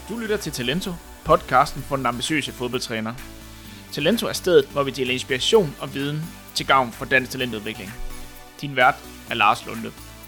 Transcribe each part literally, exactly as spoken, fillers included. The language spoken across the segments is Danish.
Du lytter til Talento, podcasten for den ambitiøse fodboldtræner. Talento er stedet, hvor vi deler inspiration og viden til gavn for dansk talentudvikling. Din vært er Lars Lunde.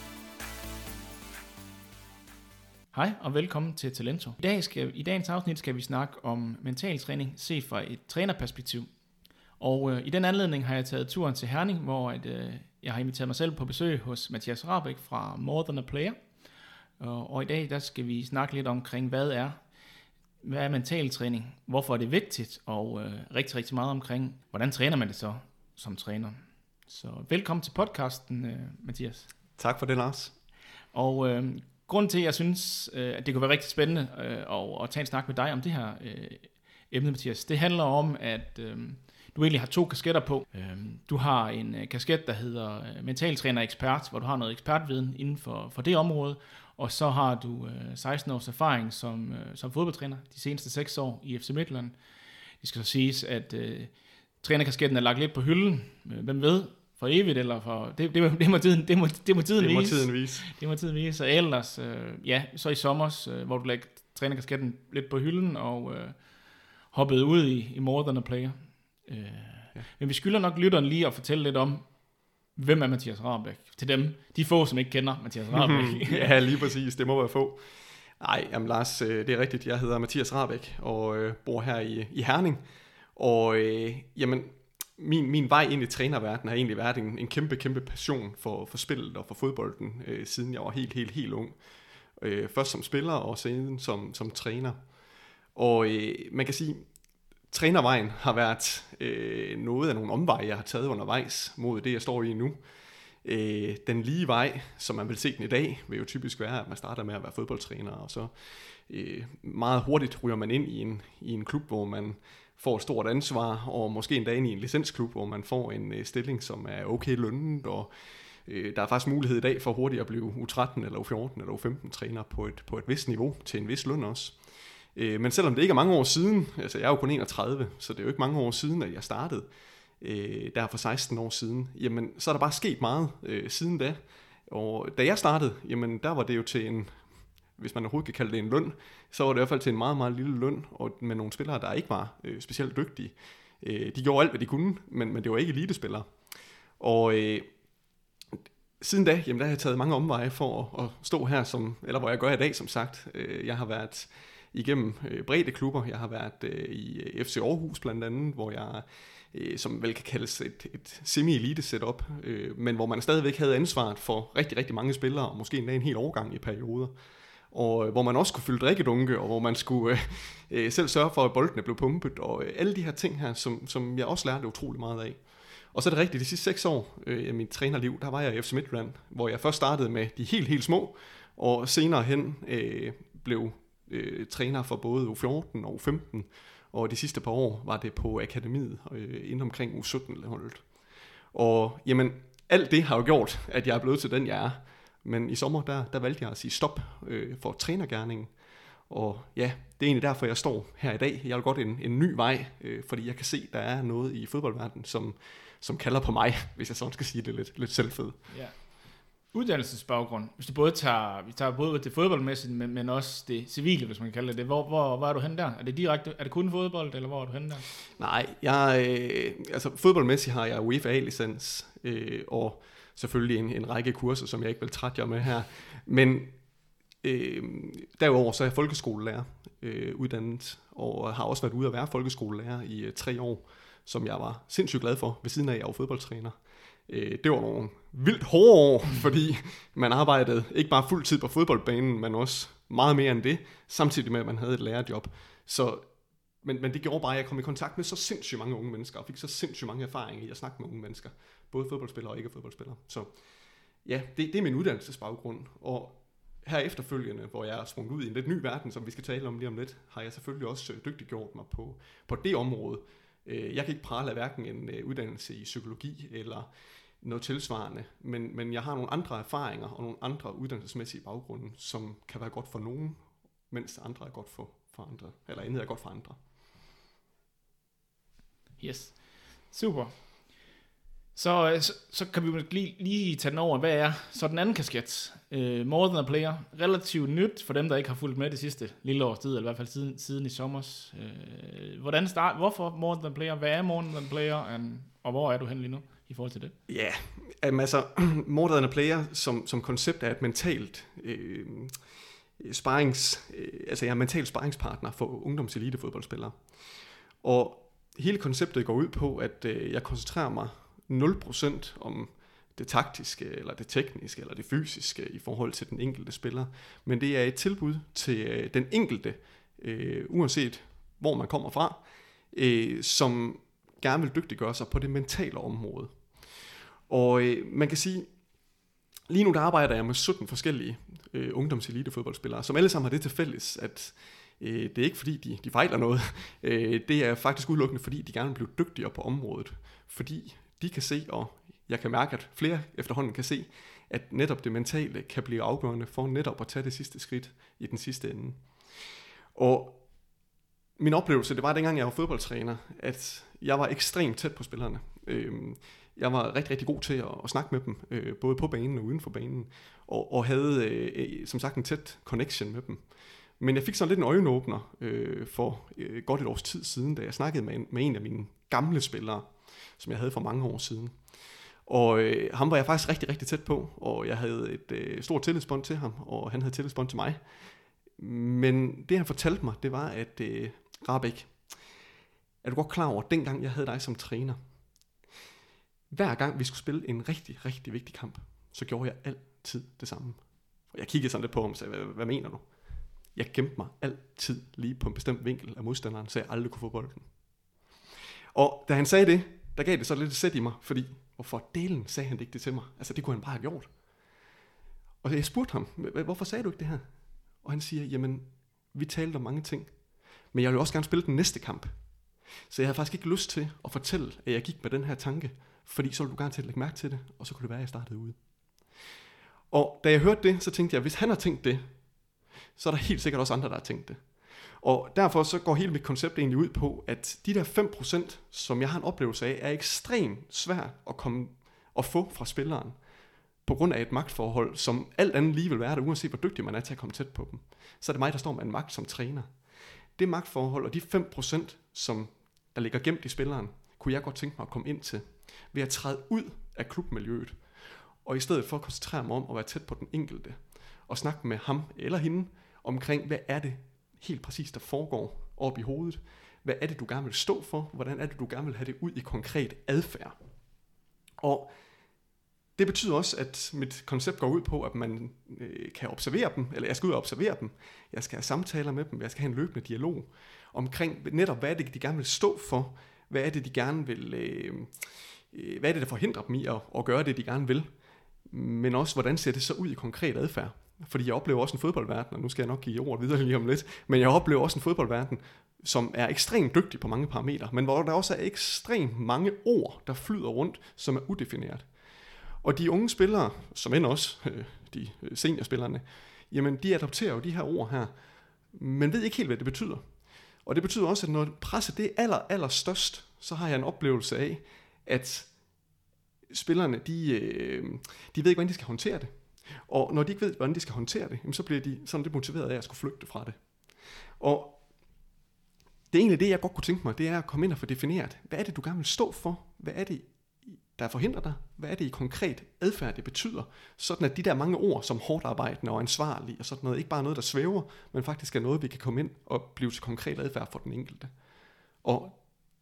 Hej og velkommen til Talento. I, dag skal, I dagens afsnit skal vi snakke om mental træning set fra et trænerperspektiv. Og øh, i den anledning har jeg taget turen til Herning, hvor et, øh, jeg har inviteret mig selv på besøg hos Mathias Rahbek fra More Than a Player. Og, og i dag der skal vi snakke lidt omkring, hvad er Hvad er mental træning? Hvorfor er det vigtigt? Og øh, rigtig, rigtig meget omkring, hvordan træner man det så som træner? Så velkommen til podcasten, øh, Mathias. Tak for det, Lars. Og øh, grunden til, at jeg synes, øh, at det kunne være rigtig spændende øh, at, at tage en snak med dig om det her øh, emne, Mathias, det handler om, at øh, du egentlig har to kasketter på. Øh, du har en øh, kasket, der hedder øh, mental træner ekspert, hvor du har noget ekspertviden inden for, for det område. Og så har du øh, seksten års erfaring som, øh, som fodboldtræner, de seneste seks år i F C Midtjylland. Det skal så siges, at øh, trænerkasketten er lagt lidt på hylden. Hvem ved, for evigt eller for... Det, det, det, må, tiden, det, må, det må tiden det må vise. Tiden vise. Det må tiden vise. Og ellers, øh, ja, så i sommer, øh, hvor du lagde trænerkasketten lidt på hylden og øh, hoppede ud i, i More Than a Player. Øh, ja. Men vi skylder nok lytteren lige at fortælle lidt om, hvem er Mathias Rahbek? Til dem, de få, som ikke kender Mathias Rahbek. Ja, lige præcis. Det må være få. Nej, jamen Lars, det er rigtigt. Jeg hedder Mathias Rahbek og øh, bor her i, i Herning. Og øh, jamen, min, min vej ind i trænerverdenen har egentlig været en, en kæmpe, kæmpe passion for, for spillet og for fodbolden, øh, siden jeg var helt, helt, helt ung. Øh, først som spiller og siden som, som træner. Og øh, man kan sige, trænervejen har været øh, noget af nogle omveje, jeg har taget undervejs mod det, jeg står i nu. Øh, den lige vej, som man vil se den i dag, vil jo typisk være, at man starter med at være fodboldtræner, og så øh, meget hurtigt ryger man ind i en, i en klub, hvor man får et stort ansvar, og måske endda ind i en licensklub, hvor man får en øh, stilling, som er okay lønnet, og øh, der er faktisk mulighed i dag for hurtigt at blive U tretten eller U fjorten eller U femten træner på et, på et vist niveau, til en vis løn også. Men selvom det ikke er mange år siden, altså jeg er jo kun enogtredive, så det er jo ikke mange år siden, at jeg startede, øh, der for seksten år siden, jamen så er der bare sket meget øh, siden da. Og da jeg startede, jamen der var det jo til en, hvis man overhovedet kan kalde det en løn, så var det i hvert fald til en meget, meget lille løn, og med nogle spillere, der ikke var øh, specielt dygtige. Øh, de gjorde alt, hvad de kunne, men, men det var ikke elitespillere. Og øh, siden da, jamen der har jeg taget mange omveje for at, at stå her, som, eller hvor jeg gør i dag, som sagt. Øh, jeg har været igennem øh, brede klubber. Jeg har været øh, i F C Aarhus blandt andet, hvor jeg, øh, som vel kan kaldes et, et semi-elite setup, øh, men hvor man stadigvæk havde ansvaret for rigtig, rigtig mange spillere, og måske endda en hel årgang i perioder. Og øh, hvor man også kunne fylde drikkedunke, og hvor man skulle øh, øh, selv sørge for, at boldene blev pumpet, og øh, alle de her ting her, som, som jeg også lærte utrolig meget af. Og så er det rigtigt, de sidste seks år øh, af mit trænerliv, der var jeg i F C Midtjylland, hvor jeg først startede med de helt, helt små, og senere hen øh, blev Øh, træner for både U fjorten og U femten, og de sidste par år var det på akademiet øh, inden omkring U sytten-holdet. Og jamen, alt det har jo gjort, at jeg er blevet til den, jeg er. Men i sommer, der, der valgte jeg at sige stop øh, for trænergerningen. Og ja, det er egentlig derfor, jeg står her i dag. Jeg vil godt en, en ny vej, øh, fordi jeg kan se, der er noget i fodboldverdenen, som, som kalder på mig, hvis jeg sådan skal sige det lidt, lidt selvfed. Ja. Uddannelsesbaggrund. Hvis du både tager, vi tager både det fodboldmæssigt, men, men også det civile, hvis man kan kalde det. Hvor, hvor, hvor er du henne der? Er det direkte, er det kun fodbold, eller hvor er du henne der? Nej, jeg, øh, altså fodboldmæssigt har jeg UEFA A-licens, øh, og selvfølgelig en, en række kurser, som jeg ikke vil trætte jer med her. Men øh, derudover så er jeg folkeskolelærer øh, uddannet, og har også været ude at være folkeskolelærer i øh, tre år, som jeg var sindssygt glad for, ved siden af, at jeg var fodboldtræner. Det var nogle vildt hårde år, fordi man arbejdede ikke bare fuld tid på fodboldbanen, men også meget mere end det, samtidig med, at man havde et lærerjob. Så, men, men det gjorde bare, at jeg kom i kontakt med så sindssygt mange unge mennesker, og fik så sindssygt mange erfaringer i at snakke med unge mennesker, både fodboldspillere og ikke fodboldspillere. Så ja, det, det er min uddannelsesbaggrund, og her efterfølgende, hvor jeg er sprunget ud i en lidt ny verden, som vi skal tale om lige om lidt, har jeg selvfølgelig også dygtiggjort mig på, på det område. Jeg kan ikke prale af hverken en uddannelse i psykologi eller noget tilsvarende, men, men jeg har nogle andre erfaringer og nogle andre uddannelsesmæssige baggrunde, som kan være godt for nogen, mens andre er godt for, for andre, eller andet er godt for andre. Yes, super. Så, så, så kan vi jo lige, lige tage den over. Hvad er så den anden kasket? Uh, more than a player. Relativt nyt for dem, der ikke har fulgt med det sidste lille års tid, eller i hvert fald siden, siden i sommers. Uh, hvordan start, hvorfor more than a player? Hvad er more than a player? And, og hvor er du hen lige nu i forhold til det? Ja, yeah, altså more than a player som, som koncept er et mentalt øh, sparrings, øh, altså jeg er mental sparringspartner for ungdomselitefodboldspillere. Og hele konceptet går ud på, at øh, jeg koncentrerer mig nul procent om det taktiske, eller det tekniske, eller det fysiske i forhold til den enkelte spiller. Men det er et tilbud til øh, den enkelte, øh, uanset hvor man kommer fra, øh, som gerne vil dygtiggøre sig på det mentale område. Og øh, man kan sige, lige nu der arbejder jeg med sytten forskellige øh, ungdomselitefodboldspillere, som alle sammen har det til fælles, at øh, det er ikke fordi, de, de fejler noget. Øh, det er faktisk udelukkende, fordi de gerne vil blive dygtigere på området. Fordi de kan se, og jeg kan mærke, at flere efterhånden kan se, at netop det mentale kan blive afgørende for netop at tage det sidste skridt i den sidste ende. Og min oplevelse, det var dengang jeg var fodboldtræner, at jeg var ekstremt tæt på spillerne. Jeg var rigtig, rigtig god til at, at snakke med dem, både på banen og uden for banen, og, og havde som sagt en tæt connection med dem. Men jeg fik sådan lidt en øjenåbner for godt et års tid siden, da jeg snakkede med en, med en af mine gamle spillere, som jeg havde for mange år siden. Og øh, ham var jeg faktisk rigtig, rigtig tæt på, og jeg havde et øh, stort tillidsbånd til ham, og han havde tillidsbånd til mig. Men det han fortalte mig, det var, at øh, Rahbek, er du godt klar over, at dengang jeg havde dig som træner, hver gang vi skulle spille en rigtig, rigtig vigtig kamp, så gjorde jeg altid det samme. Og jeg kiggede sådan lidt på ham og sagde, hvad, hvad mener du? Jeg gemte mig altid lige på en bestemt vinkel af modstanderen, så jeg aldrig kunne få bolden. Og da han sagde det, der gav det så lidt et sæt i mig, fordi hvorfor delen sagde han det ikke det til mig? Altså det kunne han bare have gjort. Og jeg spurgte ham, hvorfor sagde du ikke det her? Og han siger, jamen vi talte om mange ting, men jeg vil også gerne spille den næste kamp. Så jeg havde faktisk ikke lyst til at fortælle, at jeg gik med den her tanke, fordi så ville du gerne til at lægge mærke til det, og så kunne det være, at jeg startede ude. Og da jeg hørte det, så tænkte jeg, hvis han har tænkt det, så er der helt sikkert også andre, der har tænkt det. Og derfor så går hele mit koncept egentlig ud på, at de der fem procent, som jeg har en oplevelse af, er ekstremt svært at komme og få fra spilleren, på grund af et magtforhold, som alt andet lige vil være der, uanset hvor dygtig man er til at komme tæt på dem. Så er det mig, der står med en magt som træner. Det magtforhold og de fem procent, som der ligger gemt i spilleren, kunne jeg godt tænke mig at komme ind til, ved at træde ud af klubmiljøet, og i stedet for at koncentrere mig om at være tæt på den enkelte, og snakke med ham eller hende, omkring hvad er det helt præcis, der foregår op i hovedet. Hvad er det, du gerne vil stå for? Hvordan er det, du gerne vil have det ud i konkret adfærd? Og det betyder også, at mit koncept går ud på, at man øh, kan observere dem, eller jeg skal ud og observere dem. Jeg skal have samtaler med dem, jeg skal have en løbende dialog omkring netop, hvad er det, de gerne vil stå for? Hvad er det, de gerne vil, øh, øh, hvad er det, der forhindrer dem i at, at gøre det, de gerne vil? Men også, hvordan ser det så ud i konkret adfærd? Fordi jeg oplever også en fodboldverden, og nu skal jeg nok give ordet videre lige om lidt, men jeg oplever også en fodboldverden, som er ekstremt dygtig på mange parametre, men hvor der også er ekstremt mange ord, der flyder rundt, som er udefineret. Og de unge spillere, som end også de seniorspillerne, jamen de adopterer jo de her ord her, men ved ikke helt, hvad det betyder. Og det betyder også, at når presset det er aller, aller størst, så har jeg en oplevelse af, at spillerne, de, de ved ikke, hvordan de skal håndtere det. Og når de ikke ved, hvordan de skal håndtere det, så bliver de sådan lidt motiveret af at skulle flygte fra det. Og det er egentlig det, jeg godt kunne tænke mig, det er at komme ind og få defineret, hvad er det, du gerne vil stå for? Hvad er det, der forhindrer dig? Hvad er det i konkret adfærd, det betyder? Sådan at de der mange ord som hårdt arbejdende og ansvarlig og sådan noget, ikke bare noget, der svæver, men faktisk er noget, vi kan komme ind og blive til konkret adfærd for den enkelte. Og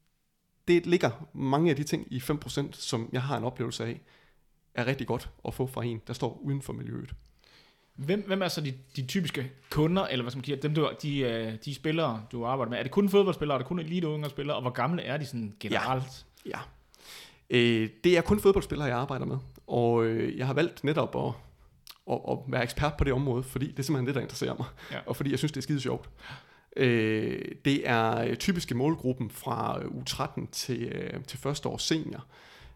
det ligger mange af de ting i fem procent, som jeg har en oplevelse af, er rigtig godt at få fra en, der står uden for miljøet. Hvem, hvem er så de, de typiske kunder, eller hvad skal man sige, dem du, de, de spillere, du arbejder med? Er det kun fodboldspillere, er det kun elite unge spillere, og hvor gamle er de sådan generelt? Ja, ja. Øh, det er kun fodboldspillere, jeg arbejder med, og øh, jeg har valgt netop at, at, at være ekspert på det område, fordi det er simpelthen det, der interesserer mig, ja. Og fordi jeg synes, det er skide sjovt. Øh, det er typiske målgruppen fra U tretten til, øh, til første års senior.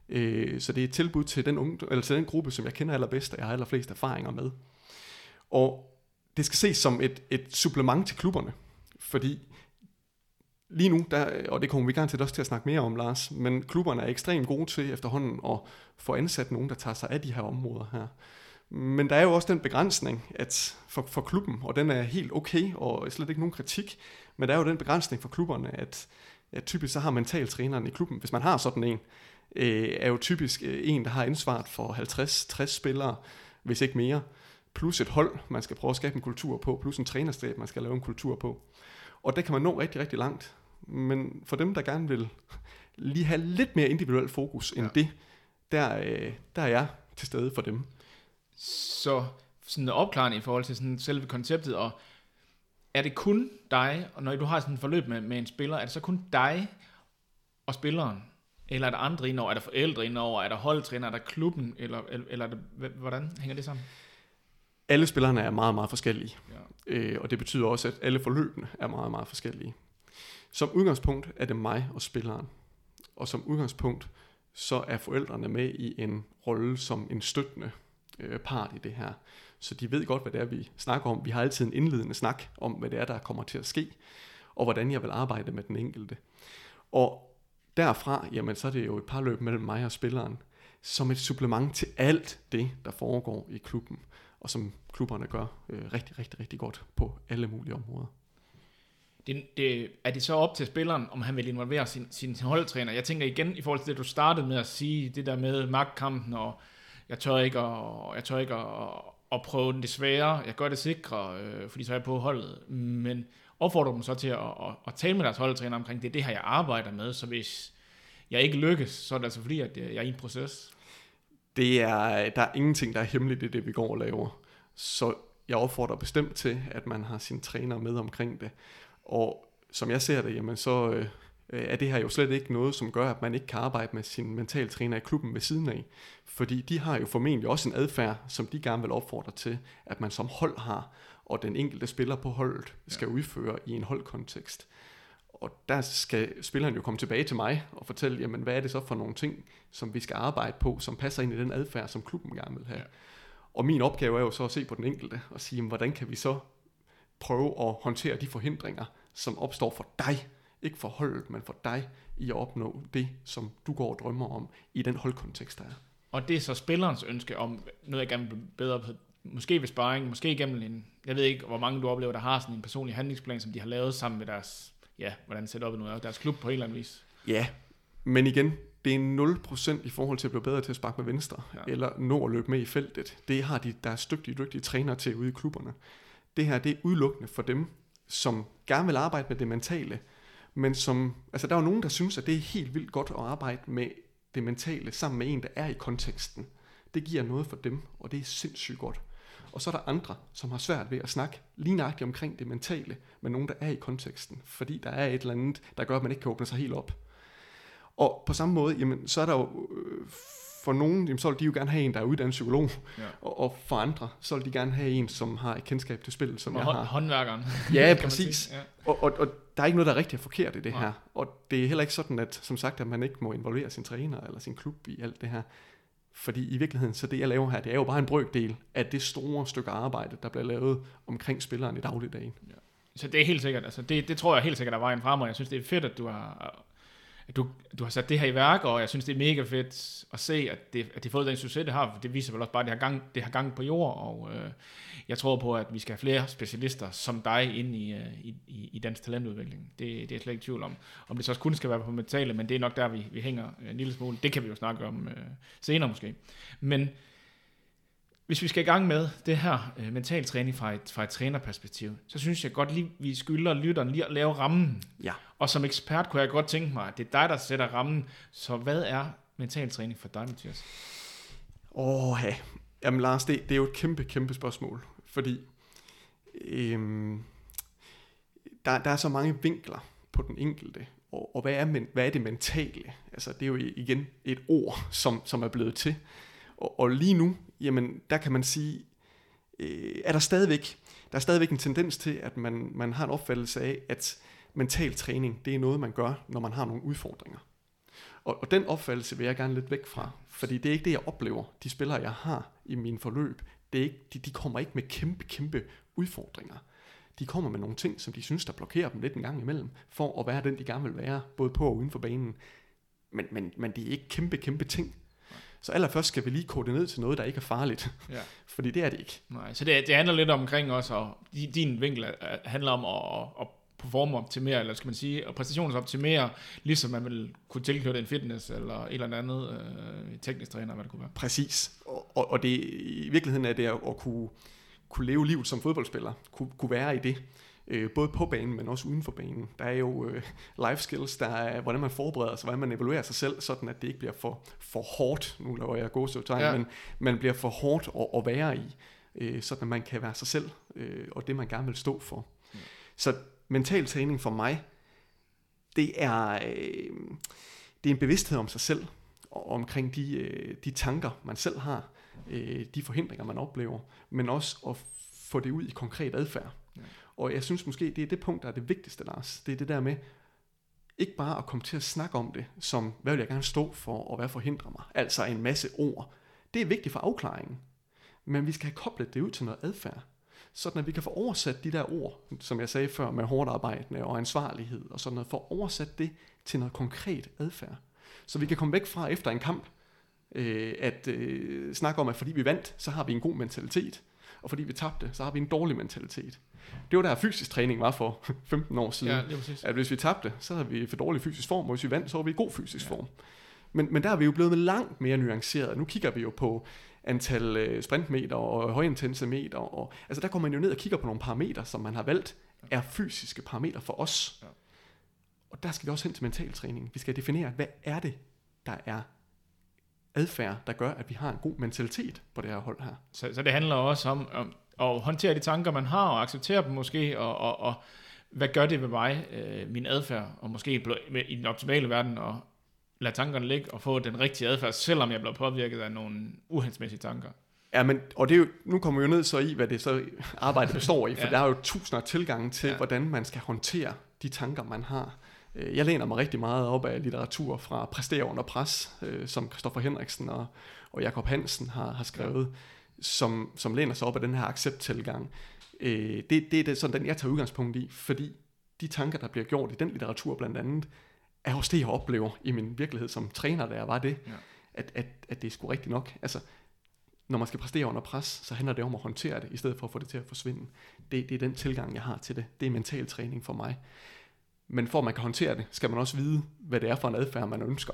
Så det er et tilbud til den, unge, eller til den gruppe, som jeg kender allerbedst, og jeg har allerflest erfaringer med. Og det skal ses som et, et supplement til klubberne, fordi lige nu, der, og det kommer vi garanteret også til at snakke mere om, Lars, men klubberne er ekstremt gode til efterhånden at få ansat nogen, der tager sig af de her områder her. Men der er jo også den begrænsning at for, for klubben, og den er helt okay, og slet ikke nogen kritik, men der er jo den begrænsning for klubberne, at, at typisk så har mentaltræneren i klubben, hvis man har sådan en, øh, er jo typisk en, der har ansvaret for halvtreds til tres spillere, hvis ikke mere, plus et hold, man skal prøve at skabe en kultur på, plus en trænerstab, man skal lave en kultur på. Og der kan man nå rigtig, rigtig langt. Men for dem, der gerne vil lige have lidt mere individuel fokus end ja. det, der, øh, der er jeg til stede for dem. Så sådan en opklaring i forhold til sådan selve konceptet, og er det kun dig, og når du har sådan en forløb med, med en spiller, er det så kun dig og spilleren? Eller er der andre indover? Er der forældre indover? Er der holdtræner? Er der klubben? Eller, eller, eller er det, hvordan hænger det sammen? Alle spillerne er meget, meget forskellige. Ja. Øh, og det betyder også, at alle forløbene er meget, meget forskellige. Som udgangspunkt er det mig og spilleren. Og som udgangspunkt, så er forældrene med i en rolle som en støttende øh, part i det her. Så de ved godt, hvad det er, vi snakker om. Vi har altid en indledende snak om, hvad det er, der kommer til at ske, og hvordan jeg vil arbejde med den enkelte. Og derfra, jamen, så er det jo et parløb mellem mig og spilleren, som et supplement til alt det, der foregår i klubben, og som klubberne gør øh, rigtig, rigtig, rigtig godt på alle mulige områder. Det, det, er det så op til spilleren, om han vil involvere sin, sin holdtræner? Jeg tænker igen, i forhold til det, du startede med at sige, det der med magtkampen, og jeg tør ikke at, jeg tør ikke at, at prøve det svære, jeg gør det sikre, øh, fordi så er jeg på holdet. Men opfordrer dem så til at, at, at tale med deres holdtræner omkring, det er det her, jeg arbejder med, så hvis jeg ikke lykkes, så er det altså fordi, at jeg er i en proces. Det er, der er ingenting, der er hemmeligt i det, vi går og laver. Så jeg opfordrer bestemt til, at man har sin træner med omkring det. Og som jeg ser det, jamen så øh, er det her jo slet ikke noget, som gør, at man ikke kan arbejde med sin mentaltræner i klubben ved siden af. Fordi de har jo formentlig også en adfærd, som de gerne vil opfordre til, at man som hold har, og den enkelte spiller på holdet skal udføre i en holdkontekst. Og der skal spilleren jo komme tilbage til mig og fortælle, jamen hvad er det så for nogle ting, som vi skal arbejde på, som passer ind i den adfærd, som klubben gerne vil have. Ja. Og min opgave er jo så at se på den enkelte og sige, jamen, hvordan kan vi så prøve at håndtere de forhindringer, som opstår for dig, ikke for holdet, men for dig, i at opnå det, som du går og drømmer om, i den holdkontekst, der er. Og det er så spillerens ønske om noget, jeg gerne vil blive bedre på, måske ved sparring, måske gennem en, jeg ved ikke, hvor mange du oplever, der har sådan en personlig handlingsplan, som de har lavet sammen med deres, ja, hvordan setupet nu er, deres klub på en eller anden vis. Ja, men igen, det er nul procent i forhold til at blive bedre til at sparke med venstre, ja. Eller nå at løbe med i feltet. Det har de, der er dygtige, dygtige trænere til ude i klubberne. Det her, det er udelukkende for dem, som gerne vil arbejde med det mentale, men som, altså der er jo nogen, der synes, at det er helt vildt godt at arbejde med det mentale sammen med en, der er i konteksten. Det giver noget for dem, og det er sindssygt godt. Og så er der andre, som har svært ved at snakke lige nøjagtigt omkring det mentale, med nogen, der er i konteksten, fordi der er et eller andet, der gør, at man ikke kan åbne sig helt op. Og på samme måde, jamen, så er der jo, øh, for nogen, jamen, så vil de jo gerne have en, der er uddannet psykolog, ja. og, og for andre, så vil de gerne have en, som har et kendskab til spil, som og jeg har. Håndværkeren. Ja, præcis. Ja. Og, og, og der er ikke noget, der er rigtig forkert i det ja. her. Og det er heller ikke sådan, at, som sagt, at man ikke må involvere sin træner eller sin klub i alt det her. Fordi i virkeligheden, så det jeg laver her, det er jo bare en brøkdel af det store stykke arbejde, der bliver lavet omkring spilleren i dagligdagen. Ja. Så det er helt sikkert, altså det, det tror jeg helt sikkert er vejen frem, og jeg synes, det er fedt, at du har, at du, du har sat det her i værk, og jeg synes, det er mega fedt at se, at det, at det har fået den succes, det har, for det viser vel også bare, at det har gang, det har gang på jord, og øh, jeg tror på, at vi skal have flere specialister som dig ind i, i, i, i dansk talentudvikling. Det, det er jeg slet ikke tvivl om. Om det så også kun skal være på mentale, men det er nok der, vi, vi hænger en lille smule. Det kan vi jo snakke om øh, senere måske. Men hvis vi skal i gang med det her øh, mental træning fra et, fra et trænerperspektiv, så synes jeg godt lige, vi skylder lytteren lige at lave rammen. Ja. Og som ekspert kunne jeg godt tænke mig, at det er dig, der sætter rammen. Så hvad er mental træning for dig, Mathias? Åh, ja. Jamen Lars, det, det er jo et kæmpe, kæmpe spørgsmål. Fordi øhm, der, der er så mange vinkler på den enkelte. Og, og hvad, er, men, hvad er det mentale? Altså, det er jo igen et ord, som, som er blevet til. Og, og lige nu, jamen, der kan man sige, øh, er der stadigvæk, der er stadigvæk en tendens til, at man, man har en opfattelse af, at mental træning, det er noget, man gør, når man har nogle udfordringer. Og, og den opfattelse vil jeg gerne lidt væk fra, fordi det er ikke det, jeg oplever. De spillere, jeg har i min forløb, det er ikke, de, de kommer ikke med kæmpe, kæmpe udfordringer. de kommer med nogle ting, som de synes, der blokerer dem lidt en gang imellem, for at være den, de gerne vil være, både på og uden for banen. Men, men, men det er ikke kæmpe, kæmpe ting. Så allerførst skal vi lige kode det ned til noget, der ikke er farligt. Ja. Fordi det er det ikke. Nej, så det, det handler lidt omkring også, og din vinkel handler om at, at performoptimere, eller skal man sige, og præstationsoptimere, ligesom man vil kunne tilknytte en fitness, eller et eller andet øh, teknisk træner, hvad det kunne være. Præcis. Og, og, og det, i virkeligheden er det at, at kunne, kunne leve livet som fodboldspiller, kunne, kunne være i det. Øh, både på banen, men også uden for banen. Der er jo øh, life skills, der er, hvordan man forbereder sig, hvordan man evaluerer sig selv, sådan at det ikke bliver for, for hårdt, nu laver jeg gåsetegn, ja. men man bliver for hårdt at, at være i, øh, sådan at man kan være sig selv, øh, og det man gerne vil stå for. Ja. Så mental træning for mig, det er, øh, det er en bevidsthed om sig selv, og omkring de, øh, de tanker, man selv har, øh, de forhindringer, man oplever, men også at få det ud i konkret adfærd. Ja. Og jeg synes måske, det er det punkt, der er det vigtigste, Lars. Det er det der med, ikke bare at komme til at snakke om det, som, hvad vil jeg gerne stå for, og hvad forhindrer mig? Altså en masse ord. Det er vigtigt for afklaringen. Men vi skal have koblet det ud til noget adfærd. Sådan at vi kan få oversat de der ord, som jeg sagde før, med hårdt arbejdende og ansvarlighed og sådan noget, for oversat det til noget konkret adfærd. Så vi kan komme væk fra efter en kamp, øh, at øh, snakke om, at fordi vi vandt, så har vi en god mentalitet. Og fordi vi tabte, så har vi en dårlig mentalitet. Det var der fysisk træning var for femten år siden. Ja, at hvis vi tabte, så havde vi for dårlig fysisk form, og hvis vi vandt, så var vi i god fysisk ja. form. Men, men der er vi jo blevet langt mere nuanceret. Nu kigger vi jo på antal sprintmeter og højintense meter. Og, altså der går man jo ned og kigger på nogle parametre, som man har valgt, er fysiske parametre for os. Ja. Og der skal vi også hen til mentaltræning. Vi skal definere, hvad er det, der er adfærd, der gør, at vi har en god mentalitet på det her hold her. Så, så det handler også om, om at håndtere de tanker, man har, og acceptere dem måske, og, og, og hvad gør det ved mig, øh, min adfærd, og måske i den optimale verden, og lade tankerne ligge, og få den rigtige adfærd, selvom jeg bliver påvirket af nogle uhensigtsmæssige tanker. Ja, men, og det er jo, nu kommer vi jo ned så i, hvad det så arbejdet består i, for ja. der er jo tusinder af tilgange til, ja. hvordan man skal håndtere de tanker, man har. Jeg læner mig rigtig meget op af litteratur fra Præstere under pres, øh, som Christoffer Henriksen og, og Jakob Hansen har, har skrevet, ja. som, som læner sig op af den her accept-tilgang. Øh, det, det er det, sådan den, jeg tager udgangspunkt i, fordi de tanker, der bliver gjort i den litteratur blandt andet, er også det, jeg oplever i min virkelighed som træner, da jeg var det, ja. at, at, at det er sgu rigtigt nok. Altså, når man skal præstere under pres, så handler det om at håndtere det, i stedet for at få det til at forsvinde. Det, det er den tilgang, jeg har til det. Det er mental træning for mig. Men for at man kan håndtere det, skal man også vide, hvad det er for en adfærd, man ønsker.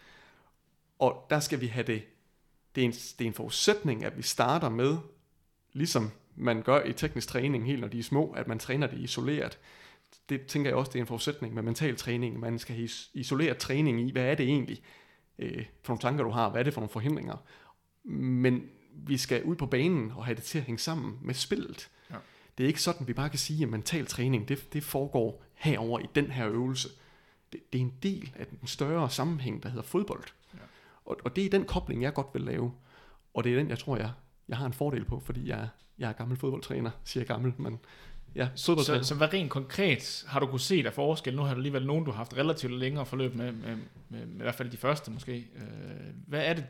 Og der skal vi have det. Det er en, det er en forudsætning, at vi starter med, ligesom man gør i teknisk træning, helt når de er små, at man træner det isoleret. Det tænker jeg også, det er en forudsætning med mental træning. Man skal have isoleret træning i, hvad er det egentlig øh, for nogle tanker, du har, hvad er det for nogle forhindringer. Men vi skal ud på banen og have det til at hænge sammen med spillet. Ja. Det er ikke sådan, vi bare kan sige, at mental træning, det, det foregår herover i den her øvelse. Det, det er en del af den større sammenhæng, der hedder fodbold. Ja. Og, og det er den kobling, jeg godt vil lave. Og det er den, jeg tror, jeg, jeg har en fordel på, fordi jeg, jeg er gammel fodboldtræner, siger gammel, men ja, så, så hvad rent konkret har du kunne se der forskel? Nu har du alligevel nogen, du har haft relativt længere forløb med, med, med, med, med i hvert fald de første måske. Hvad er det?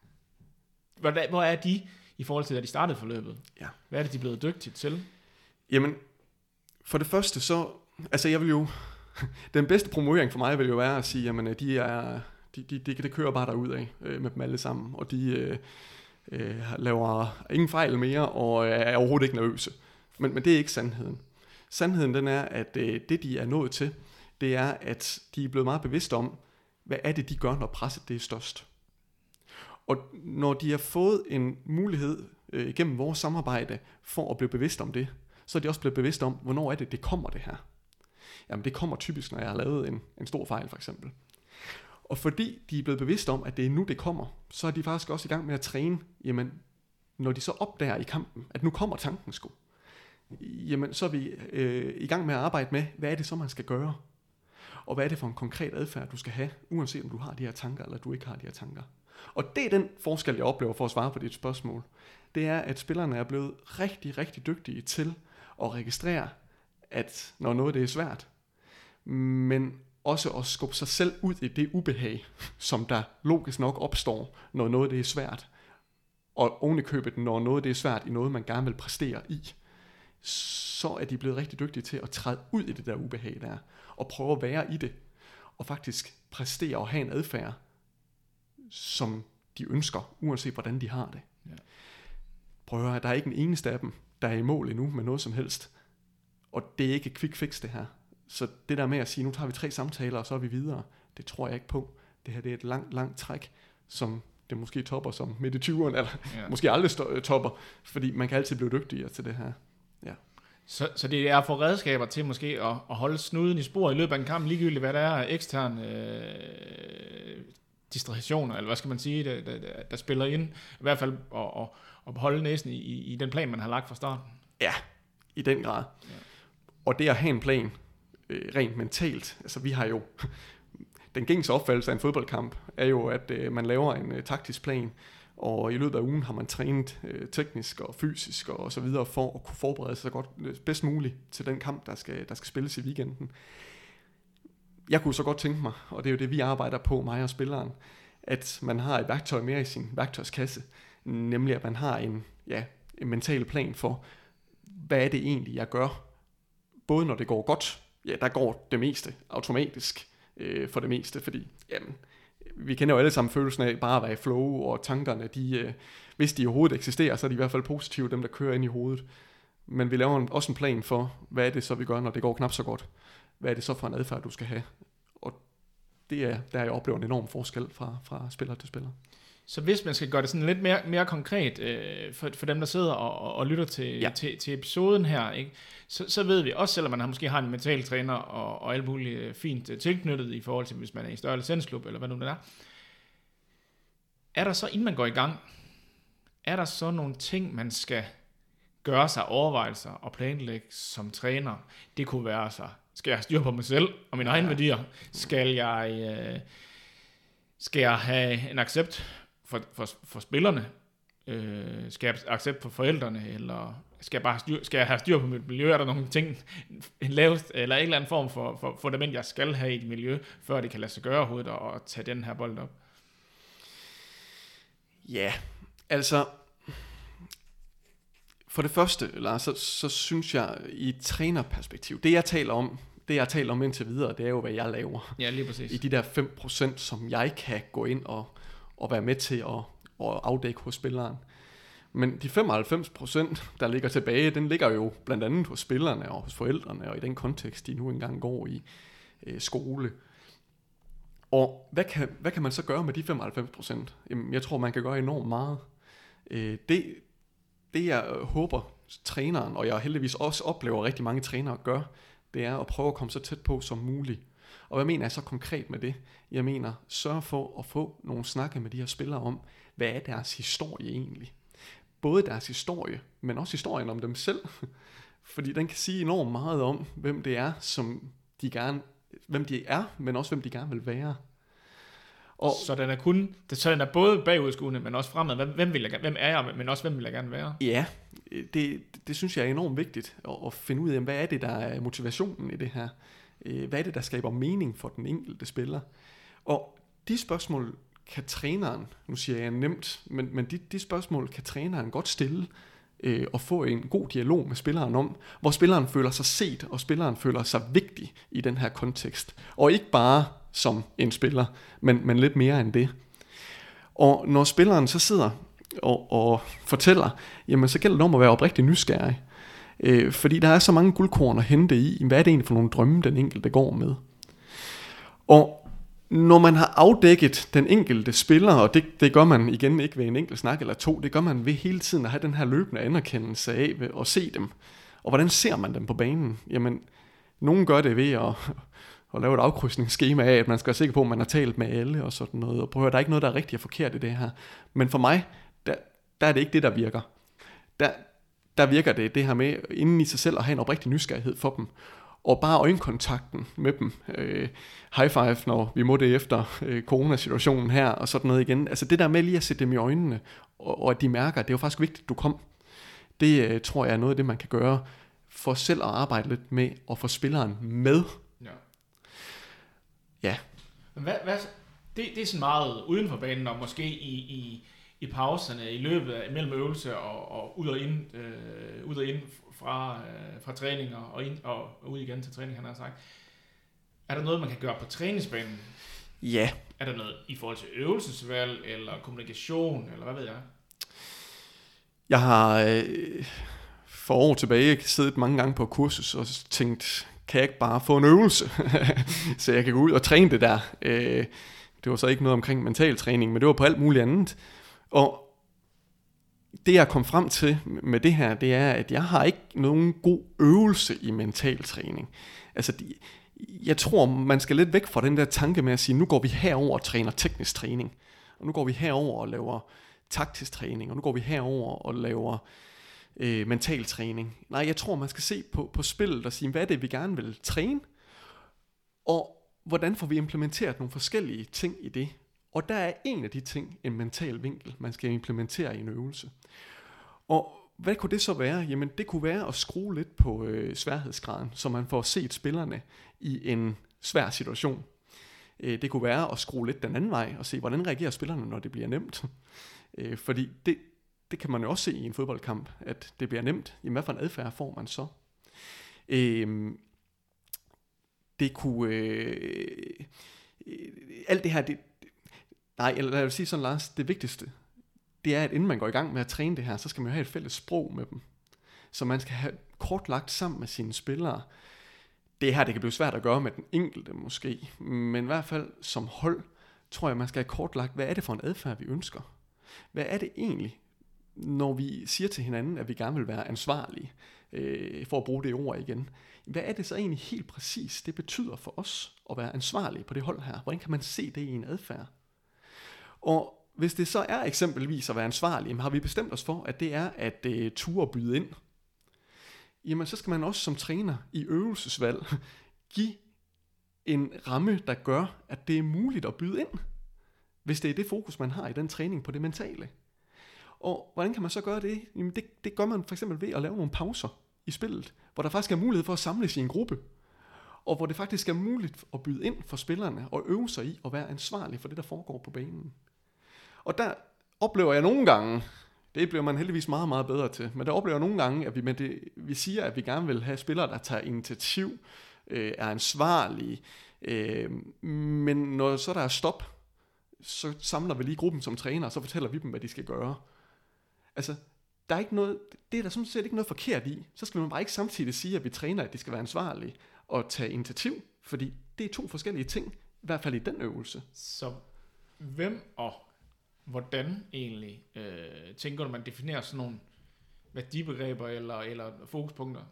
Hvor er de i forhold til, da de startede forløbet? Ja. Hvad er det, de er blevet dygtige til? Jamen, for det første så, altså jeg vil jo, den bedste promovering for mig vil jo være at sige, jamen de er, de, de, de, det kører bare derudad øh, med dem alle sammen, og de øh, øh, laver ingen fejl mere, og er overhovedet ikke nervøse. Men, men det er ikke sandheden. Sandheden den er, at øh, det de er nået til, det er, at de er blevet meget bevidste om, hvad er det, de gør, når presset det er størst. Og når de har fået en mulighed øh, gennem vores samarbejde for at blive bevidst om det, så er de også blevet bevidst om, hvornår er det, det kommer det her. Jamen det kommer typisk, når jeg har lavet en, en stor fejl for eksempel. Og fordi de er blevet bevidst om, at det er nu, det kommer, så er de faktisk også i gang med at træne, jamen når de så opdager i kampen, at nu kommer tanken sgu, jamen så er vi øh, i gang med at arbejde med, hvad er det så, man skal gøre? Og hvad er det for en konkret adfærd, du skal have, uanset om du har de her tanker, eller du ikke har de her tanker. Og det er den forskel, jeg oplever for at svare på dit spørgsmål. Det er, at spillerne er blevet rigtig, rigtig dygtige til at registrere, at når noget det er svært, men også at skubbe sig selv ud i det ubehag, som der logisk nok opstår, når noget det er svært. Og ovenikøbet, når noget det er svært i noget, man gerne vil præstere i. så er de blevet rigtig dygtige til at træde ud i det der ubehag der, og prøve at være i det, og faktisk præstere og have en adfærd, som de ønsker, uanset hvordan de har det. Ja. Prøv at høre, der er ikke en eneste af dem, der er i mål endnu med noget som helst, og det er ikke et quick fix det her. Så det der med at sige, nu tager vi tre samtaler, og så er vi videre, det tror jeg ikke på. Det her det er et langt, langt træk, som det måske topper som midt i tyverne, eller ja. måske aldrig stå, topper, fordi man kan altid blive dygtigere til det her. Ja. Så, så det er for redskaber til måske at, at holde snuden i spor i løbet af en kamp, ligegyldigt hvad der er eksterne øh, distraktioner, eller hvad skal man sige, der, der, der spiller ind, i hvert fald at, at holde næsen i, i den plan, man har lagt fra starten. Ja, i den grad. Ja. Og det at have en plan, øh, rent mentalt, altså vi har jo, den gængse opfattelse af en fodboldkamp, er jo, at øh, man laver en øh, taktisk plan, og i løbet af ugen har man trænet øh, teknisk og fysisk og, og så videre, for at kunne forberede sig godt, øh, bedst muligt til den kamp, der skal, der skal spilles i weekenden. Jeg kunne så godt tænke mig, og det er jo det, vi arbejder på, mig og spilleren, at man har et værktøj mere i sin værktøjskasse, nemlig at man har en, ja, en mental plan for, hvad er det egentlig, jeg gør, både når det går godt, ja, der går det meste automatisk øh, for det meste, fordi jamen, vi kender jo alle sammen følelsen af bare at være i flow, og tankerne, de, øh, hvis de i hovedet eksisterer, så er de i hvert fald positive, dem der kører ind i hovedet. Men vi laver en, også en plan for, hvad er det så, vi gør, når det går knap så godt. Hvad er det så for en adfærd, du skal have? Og det er, der jeg oplever en enorm forskel fra, fra spiller til spiller. Så hvis man skal gøre det sådan lidt mere, mere konkret øh, for, for dem, der sidder og, og lytter til, ja. til, til episoden her, ikke? Så, så ved vi, også selvom man har, måske har en mental træner og, og alt muligt fint tilknyttet i forhold til, hvis man er i en større licensklub, eller hvad nu det er, er der så, inden man går i gang, er der så nogle ting, man skal gøre sig overvejelser og planlægge som træner? Det kunne være så, skal jeg have styr på mig selv og mine egne ja. værdier? Skal jeg, øh, skal jeg have en accept for, for, for spillerne? Øh, skal jeg have accept for forældrene? Eller skal jeg bare have styr, skal jeg have styr på mit miljø? Er der nogle ting, en lavest, eller en eller anden form for, for fundament, jeg skal have i et miljø, før det kan lade sig gøre overhovedet og tage den her bold op? Ja, altså for det første, Lars, så, så synes jeg i et trænerperspektiv, det jeg taler om, det jeg taler om indtil videre, det er jo, hvad jeg laver. Ja, lige præcis. I de der fem procent, som jeg kan gå ind og, og være med til at, at afdække hos spilleren. Men de femoghalvfems procent, der ligger tilbage, den ligger jo blandt andet hos spillerne og hos forældrene, og i den kontekst, de nu engang går i øh, skole. Og hvad kan, hvad kan man så gøre med de femoghalvfems procent? Jamen, jeg tror, man kan gøre enormt meget. Øh, det, det jeg håber, træneren, og jeg heldigvis også oplever rigtig mange trænere gør, det er at prøve at komme så tæt på som muligt. Og hvad mener jeg så konkret med det? Jeg mener, sørg for at få nogle snakke med de her spillere om, hvad er deres historie egentlig? Både deres historie, men også historien om dem selv. Fordi den kan sige enormt meget om, hvem det er, som de gerne, hvem de er, men også hvem de gerne vil være. Og så den er kun, så den er både bagudskuende, men også fremad. Hvem, hvem, vil jeg, hvem er jeg, men også hvem vil jeg gerne være? Ja, det, det synes jeg er enormt vigtigt at, at finde ud af, hvad er det, der er motivationen i det her? Hvad er det, der skaber mening for den enkelte spiller? Og de spørgsmål kan træneren, nu siger jeg nemt, men, men de, de spørgsmål kan træneren godt stille øh, og få en god dialog med spilleren om, hvor spilleren føler sig set, og spilleren føler sig vigtig i den her kontekst. Og ikke bare som en spiller, men, men lidt mere end det. Og når spilleren så sidder og, og fortæller, jamen så gælder det om at være oprigtig nysgerrig. Øh, fordi der er så mange guldkorn at hente i, hvad er det egentlig for nogle drømme, den enkelte går med. Og når man har afdækket den enkelte spiller, og det, det gør man igen ikke ved en enkelt snak eller to, det gør man ved hele tiden at have den her løbende anerkendelse af ved at se dem. Og hvordan ser man dem på banen? Jamen, nogen gør det ved at, at lave et afkrydsningsskema af, at man skal være sikker på, at man har talt med alle og sådan noget. Og prøv at høre, der er ikke noget, der er rigtigt og forkert i det her. Men for mig, der, der er det ikke det, der virker. Der, der virker det det her med inden i sig selv at have en oprigtig nysgerrighed for dem. Og bare øjenkontakten med dem. Øh, high five, når vi må det efter øh, coronasituationen her, og sådan noget igen. Altså det der med lige at sætte dem i øjnene, og, og at de mærker, at det er jo faktisk vigtigt, at du kom. Det øh, tror jeg er noget af det, man kan gøre, for selv at arbejde lidt med, og få spilleren med. Ja. Ja. Hvad, hvad, det, det er sådan meget uden for banen, og måske i, i, i pauserne, i løbet af mellem øvelse, og, og ud og ind, øh, ud og ind fra, øh, fra træning og, og, ind, og ud igen til træning, han har sagt. Er der noget, man kan gøre på træningsbanen? Ja. Er der noget i forhold til øvelsesvalg, eller kommunikation, eller hvad ved jeg? Jeg har øh, for år tilbage siddet mange gange på kursus og tænkt, kan jeg ikke bare få en øvelse, så jeg kan gå ud og træne det der. Øh, det var så ikke noget omkring mental træning, men det var på alt muligt andet. Og det jeg kom frem til med det her, det er, at jeg har ikke nogen god øvelse i mental træning. Altså, de, jeg tror, man skal lidt væk fra den der tanke med at sige, nu går vi herover og træner teknisk træning, og nu går vi herover og laver taktisk træning, og nu går vi herover og laver øh, mental træning. Nej, jeg tror, man skal se på, på spillet og sige, hvad er det, vi gerne vil træne, og hvordan får vi implementeret nogle forskellige ting i det. Og der er en af de ting, en mental vinkel, man skal implementere i en øvelse. Og hvad kunne det så være? Jamen det kunne være at skrue lidt på øh, sværhedsgraden, så man får set spillerne i en svær situation. Øh, det kunne være at skrue lidt den anden vej og se, hvordan reagerer spillerne, når det bliver nemt. Øh, fordi det, det kan man jo også se i en fodboldkamp, at det bliver nemt. Jamen hvad for en adfærd får man så? Øh, det kunne... Øh, øh, alt det her... Det, nej, eller jeg vil sige sådan, Lars, det vigtigste, det er, at inden man går i gang med at træne det her, så skal man jo have et fælles sprog med dem. Så man skal have kortlagt sammen med sine spillere. Det her, det kan blive svært at gøre med den enkelte måske, men i hvert fald som hold, tror jeg, man skal have kortlagt, hvad er det for en adfærd, vi ønsker? Hvad er det egentlig, når vi siger til hinanden, at vi gerne vil være ansvarlige, øh, for at bruge det ord igen? Hvad er det så egentlig helt præcis, det betyder for os at være ansvarlige på det hold her? Hvordan kan man se det i en adfærd? Og hvis det så er eksempelvis at være ansvarlig, jamen har vi bestemt os for, at det er at uh, ture og byde ind, jamen så skal man også som træner i øvelsesvalg give en ramme, der gør, at det er muligt at byde ind, hvis det er det fokus, man har i den træning på det mentale. Og hvordan kan man så gøre det? Jamen det, det gør man for eksempel ved at lave nogle pauser i spillet, hvor der faktisk er mulighed for at samles i en gruppe, og hvor det faktisk er muligt at byde ind for spillerne og øve sig i at være ansvarlig for det, der foregår på banen. Og der oplever jeg nogle gange, det bliver man heldigvis meget, meget bedre til, men der oplever jeg nogle gange, at vi, med det, vi siger, at vi gerne vil have spillere, der tager initiativ, øh, er ansvarlige, øh, men når så der er stop, så samler vi lige gruppen som træner, og så fortæller vi dem, hvad de skal gøre. Altså, der er ikke noget, det er der sådan set ikke noget forkert i. Så skal man bare ikke samtidig sige, at vi træner, at de skal være ansvarlige og tage initiativ, fordi det er to forskellige ting, i hvert fald i den øvelse. Så hvem og hvordan egentlig øh, tænker du, man definerer sådan nogle værdibegreber eller, eller fokuspunkter?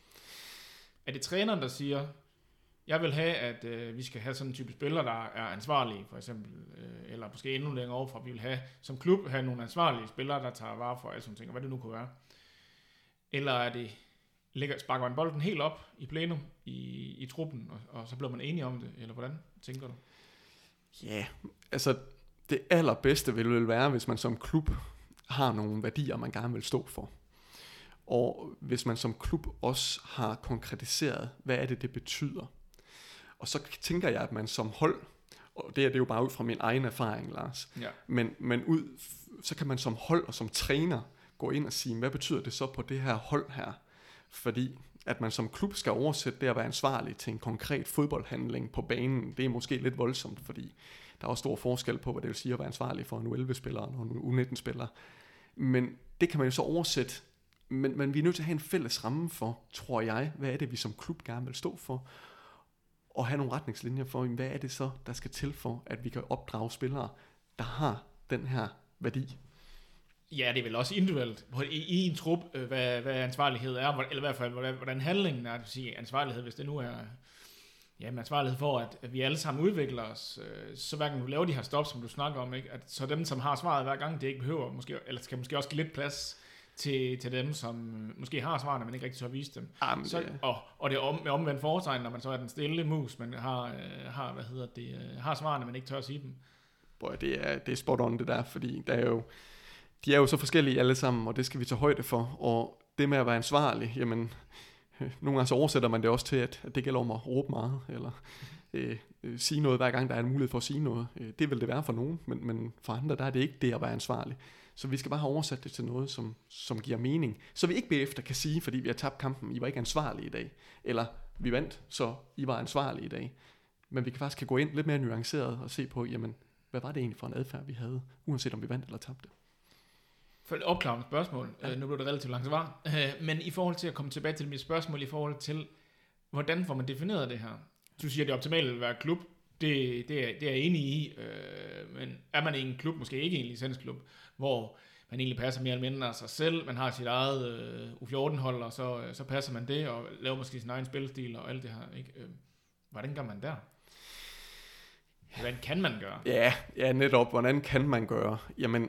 Er det træneren, der siger, jeg vil have, at øh, vi skal have sådan en type spillere, der er ansvarlige, for eksempel, øh, eller måske endnu længere overfra, vi vil have som klub have nogle ansvarlige spillere, der tager vare for alle sådan ting, og hvad det nu kunne være? Eller er det, ligger, sparker man bolden helt op i plenum i, i truppen, og, og så bliver man enige om det, eller hvordan tænker du? Ja, yeah, altså det allerbedste vil vel være, hvis man som klub har nogle værdier, man gerne vil stå for. Og hvis man som klub også har konkretiseret, hvad er det, det betyder. Og så tænker jeg, at man som hold, og det er det jo bare ud fra min egen erfaring, Lars, ja. men, men ud, så kan man som hold og som træner gå ind og sige, hvad betyder det så på det her hold her? Fordi at man som klub skal oversætte det at være ansvarlig til en konkret fodboldhandling på banen, det er måske lidt voldsomt, fordi der er også stor forskel på, hvad det vil sige at være ansvarlig for en U elleve-spiller og en U nitten-spiller. Men det kan man jo så oversætte. Men, men vi er nødt til at have en fælles ramme for, tror jeg, hvad er det, vi som klub gerne vil stå for, og have nogle retningslinjer for, hvad er det så, der skal til for, at vi kan opdrage spillere, der har den her værdi. Ja, det er vel også individuelt i, i en trup, hvad, hvad ansvarlighed er, eller i hvert fald, hvordan, hvordan handlingen er, at sige ansvarlighed, hvis det nu er ja, ansvarlighed for, at, at vi alle sammen udvikler os, så hverken du laver de her stop, som du snakker om, ikke? At så dem, som har svaret hver gang, det ikke behøver, måske, eller skal måske også give lidt plads til, til dem, som måske har svarene, men ikke rigtig så at vise dem. Jamen, så, det... og, og det er om, med omvendt foretegn, når man så er den stille mus, men har, øh, har, hvad hedder det, øh, har svarene, men ikke tør at sige dem. Boy, det er, det er spot on det der, fordi der er jo, de er jo så forskellige alle sammen, og det skal vi tage højde for. Og det med at være ansvarlig, jamen, nogle gange så oversætter man det også til, at, at det gælder om at råbe meget, eller øh, øh, sige noget hver gang, der er en mulighed for at sige noget. Øh, det vil det være for nogen, men, men for andre, der er det ikke det at være ansvarlig. Så vi skal bare have oversat det til noget, som, som giver mening. Så vi ikke bagefter kan sige, fordi vi har tabt kampen, I var ikke ansvarlige i dag. Eller vi vandt, så I var ansvarlige i dag. Men vi kan faktisk kan gå ind lidt mere nuanceret og se på, jamen, hvad var det egentlig for en adfærd, vi havde, uanset om vi vandt eller tabte. For et opklarende spørgsmål. Ja. Nu blev det relativt langt svar. Men i forhold til at komme tilbage til mit spørgsmål, i forhold til, hvordan får man defineret det her? Du siger, at det optimale vil være klub. Det, det, er, det er jeg enig i. Men er man i en klub, måske ikke en licensklub, hvor man egentlig passer mere eller mindre af sig selv, man har sit eget U fjorten hold, og så, så passer man det, og laver måske sin egen spilstil og alt det her. Ikke? Hvordan gør man der? Hvordan kan man gøre? Ja, ja, netop. Hvordan kan man gøre? Jamen,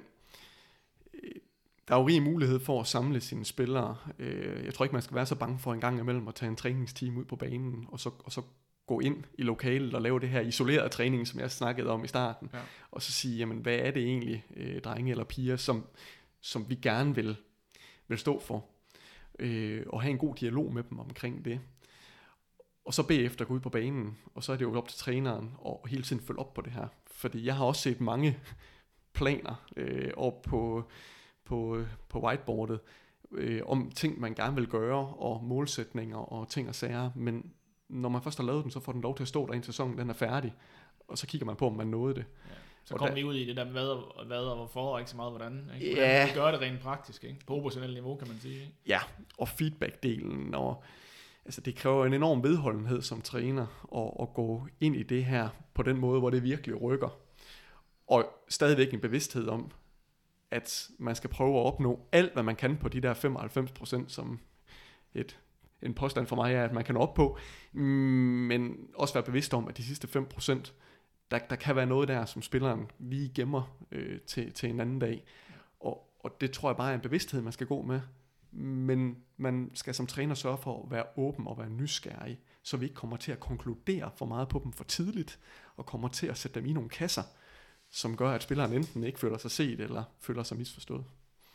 der er jo rig mulighed for at samle sine spillere. Jeg tror ikke, man skal være så bange for en gang imellem at tage en træningsteam ud på banen, og så, og så gå ind i lokalet og lave det her isolerede træning, som jeg snakkede om i starten, ja. Og så sige, jamen, hvad er det egentlig, øh, drenge eller piger, som, som vi gerne vil, vil stå for, øh, og have en god dialog med dem omkring det. Og så bagefter gå ud på banen, og så er det jo op til træneren og hele tiden følge op på det her. Fordi jeg har også set mange planer øh, op på, på, på whiteboardet, øh, om ting, man gerne vil gøre, og målsætninger og ting og sager, men når man først har lavet den, så får den lov til at stå der, indtil sæsonen den er færdig, og så kigger man på, om man nåede det. Ja. Så kommer vi ud i det der med hvad og, hvad og hvorfor, og ikke så meget hvordan. Ikke? Hvordan ja. vi gør det rent praktisk, ikke? På operationelt niveau, kan man sige. Ikke? Ja, og feedback-delen, og altså, det kræver en enorm vedholdenhed som træner, at, at gå ind i det her på den måde, hvor det virkelig rykker. Og stadigvæk en bevidsthed om, at man skal prøve at opnå alt, hvad man kan på de der femoghalvfems procent, som et en påstand for mig er, at man kan nå op på, men også være bevidst om, at de sidste fem procent, der, der kan være noget der, som spilleren lige gemmer øh, til, til en anden dag. Og, og det tror jeg bare er en bevidsthed, man skal gå med. Men man skal som træner sørge for at være åben og være nysgerrig, så vi ikke kommer til at konkludere for meget på dem for tidligt, og kommer til at sætte dem i nogle kasser, som gør, at spilleren enten ikke føler sig set, eller føler sig misforstået.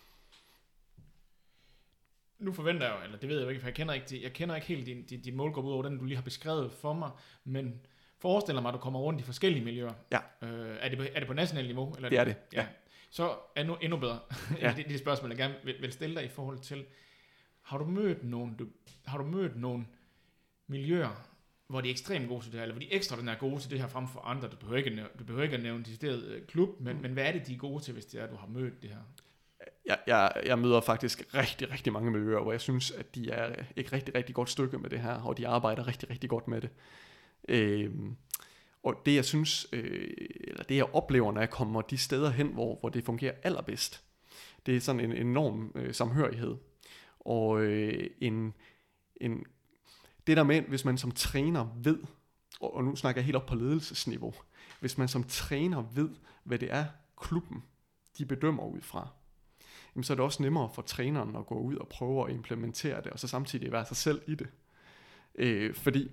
Nu forventer jeg jo, eller det ved jeg jo ikke, for jeg kender ikke, jeg kender ikke helt din, din, din målgruppe ud over den, du lige har beskrevet for mig, men forestiller mig, at du kommer rundt i forskellige miljøer. Ja. Øh, er, det på, er det på nationalt niveau? Eller det er det, ja. ja. Så er nu endnu bedre. Ja. det, det er spørgsmål, jeg gerne vil, vil stille dig i forhold til, har du mødt nogle, du, har du mødt nogle miljøer, hvor de er ekstremt gode til det her, eller hvor de ekstra den er gode til det her frem for andre? Du behøver ikke, du behøver ikke at nævne decideret klub, men, mm. men hvad er det, de er gode til, hvis det er, at du har mødt det her? Jeg, jeg, jeg møder faktisk rigtig, rigtig mange miljøer, hvor jeg synes, at de er et rigtig, rigtig godt stykke med det her, og de arbejder rigtig, rigtig godt med det. Øhm, og det jeg synes, øh, eller det jeg oplever, når jeg kommer de steder hen, hvor, hvor det fungerer allerbedst, det er sådan en enorm øh, samhørighed. Og øh, en, en, det der med, hvis man som træner ved, og, og nu snakker jeg helt op på ledelsesniveau, hvis man som træner ved, hvad det er klubben, de bedømmer ud fra, jamen, så er det også nemmere for træneren at gå ud og prøve at implementere det, og så samtidig være sig selv i det. Øh, fordi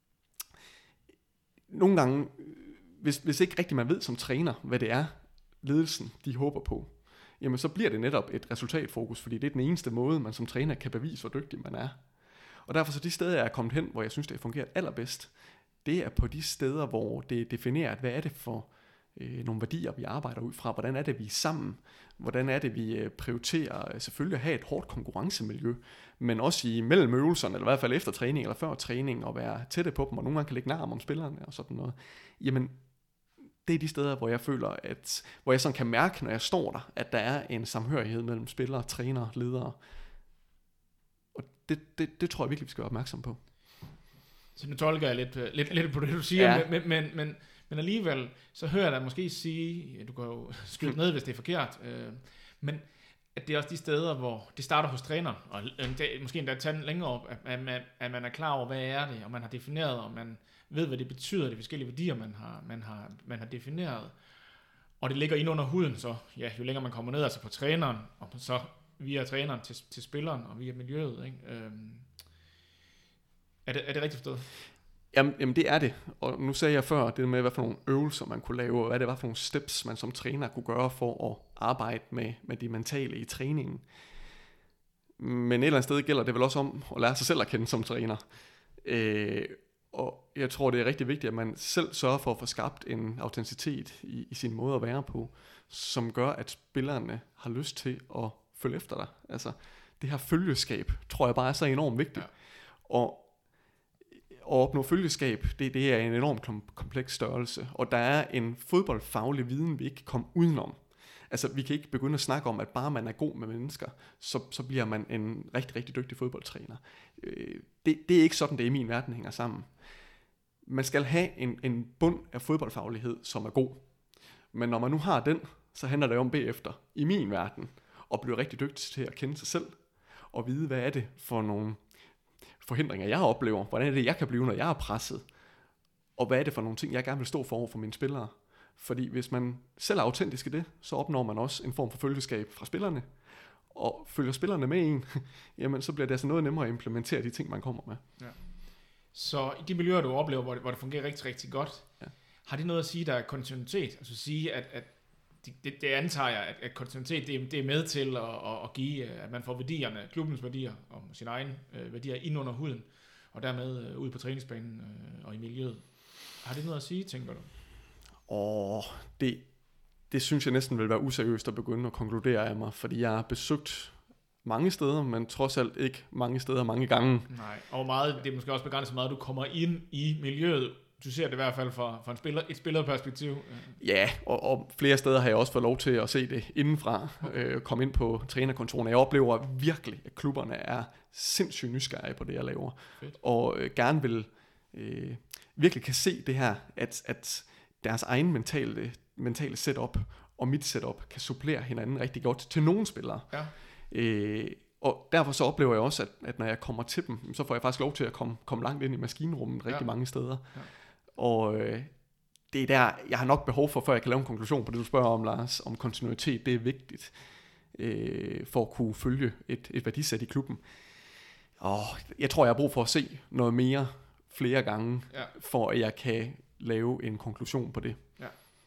nogle gange, hvis, hvis ikke rigtig man ved som træner, hvad det er, ledelsen de håber på, jamen så bliver det netop et resultatfokus, fordi det er den eneste måde, man som træner kan bevise, hvor dygtig man er. Og derfor så de steder, jeg er kommet hen, hvor jeg synes, det har fungeret allerbedst, det er på de steder, hvor det definerer, hvad er det for øh, nogle værdier, vi arbejder ud fra, hvordan er det, vi er sammen, hvordan er det, vi prioriterer selvfølgelig at have et hårdt konkurrencemiljø, men også i mellem øvelserne, eller i hvert fald efter træning eller før træning, og være tætte på dem, og nogle gange kan lægge nærm om spillerne og sådan noget. Jamen, det er de steder, hvor jeg føler, at hvor jeg sådan kan mærke, når jeg står der, at der er en samhørighed mellem spillere, trænere, ledere. Og det, det, det tror jeg virkelig, vi skal være opmærksom på. Så nu tolker jeg lidt, lidt, lidt på det, du siger, ja. men, men, men, men alligevel, så hører jeg dig måske sige, ja, du kan jo skyde ned, hvis det er forkert, øh, men at det er også de steder, hvor det starter hos træneren, og det, måske endda tage den længere op, at man, at man er klar over, hvad er det, og man har defineret, og man ved, hvad det betyder, de forskellige værdier, man har, man har, man har defineret, og det ligger ind under huden, så ja, jo længere man kommer ned, altså på træneren, og så via træneren til, til spilleren, og via miljøet, ikke? Øhm, er, det, er det rigtigt forstået? Jamen, jamen det er det, og nu sagde jeg før, det med, hvad for nogle øvelser man kunne lave, og hvad det var for nogle steps, man som træner kunne gøre for at arbejde med, med de mentale i træningen. Men et eller andet sted gælder det vel også om at lære sig selv at kende som træner. Øh, og jeg tror, det er rigtig vigtigt, at man selv sørger for at få skabt en autenticitet i, i sin måde at være på, som gør, at spillerne har lyst til at følge efter dig. Altså, det her følgeskab, tror jeg bare er så enormt vigtigt. Ja. Og at opnå følgeskab, det, det er en enormt kompleks størrelse, og der er en fodboldfaglig viden, vi ikke kan komme udenom. Altså, vi kan ikke begynde at snakke om, at bare man er god med mennesker, så, så bliver man en rigtig, rigtig dygtig fodboldtræner. Det, det er ikke sådan, det i min verden hænger sammen. Man skal have en, en bund af fodboldfaglighed, som er god. Men når man nu har den, så handler det om bagefter, i min verden, at blive rigtig dygtig til at kende sig selv, og vide, hvad er det for nogle forhindringer, jeg oplever, hvordan er det, jeg kan blive, når jeg er presset, og hvad er det for nogle ting, jeg gerne vil stå for over for mine spillere. Fordi hvis man selv er autentisk i det, så opnår man også en form for følgeskab fra spillerne, og følger spillerne med en, jamen så bliver det altså noget nemmere at implementere de ting, man kommer med. Ja. Så i de miljøer, du oplever, hvor det, hvor det fungerer rigtig, rigtig godt, ja. Har det noget at sige, der er kontinuitet? Altså sige, at, at det, det antager jeg, at, at kontinuitet det er, det er med til at, at, at give, at man får værdierne, klubbens værdier og sine egne øh, værdier ind under huden, og dermed øh, ud på træningsbanen øh, og i miljøet. Har det noget at sige, tænker du? Åh, det, det synes jeg næsten vil være useriøst at begynde at konkludere af mig, fordi jeg har besøgt mange steder, men trods alt ikke mange steder mange gange. Nej, og meget, det er måske også begrænset meget, at du kommer ind i miljøet. Du ser det i hvert fald fra, fra en spiller, et spillerperspektiv. Ja, og, og flere steder har jeg også fået lov til at se det indenfra, okay. øh, komme ind på trænerkontorerne. Jeg oplever virkelig, at klubberne er sindssygt nysgerrige på det, jeg laver, fedt. Og øh, gerne vil øh, virkelig kan se det her, at, at deres egen mentale, mentale setup og mit setup kan supplere hinanden rigtig godt til nogle spillere. Ja. Øh, og derfor så oplever jeg også, at, at når jeg kommer til dem, så får jeg faktisk lov til at komme, komme langt ind i maskinrummet rigtig ja. mange steder. Ja. Og øh, det er der, jeg har nok behov for, før jeg kan lave en konklusion på det, du spørger om, Lars, om kontinuitet, det er vigtigt øh, for at kunne følge et, et værdisæt i klubben. Og jeg tror, jeg har brug for at se noget mere flere gange, ja. for at jeg kan lave en konklusion på det. Ja.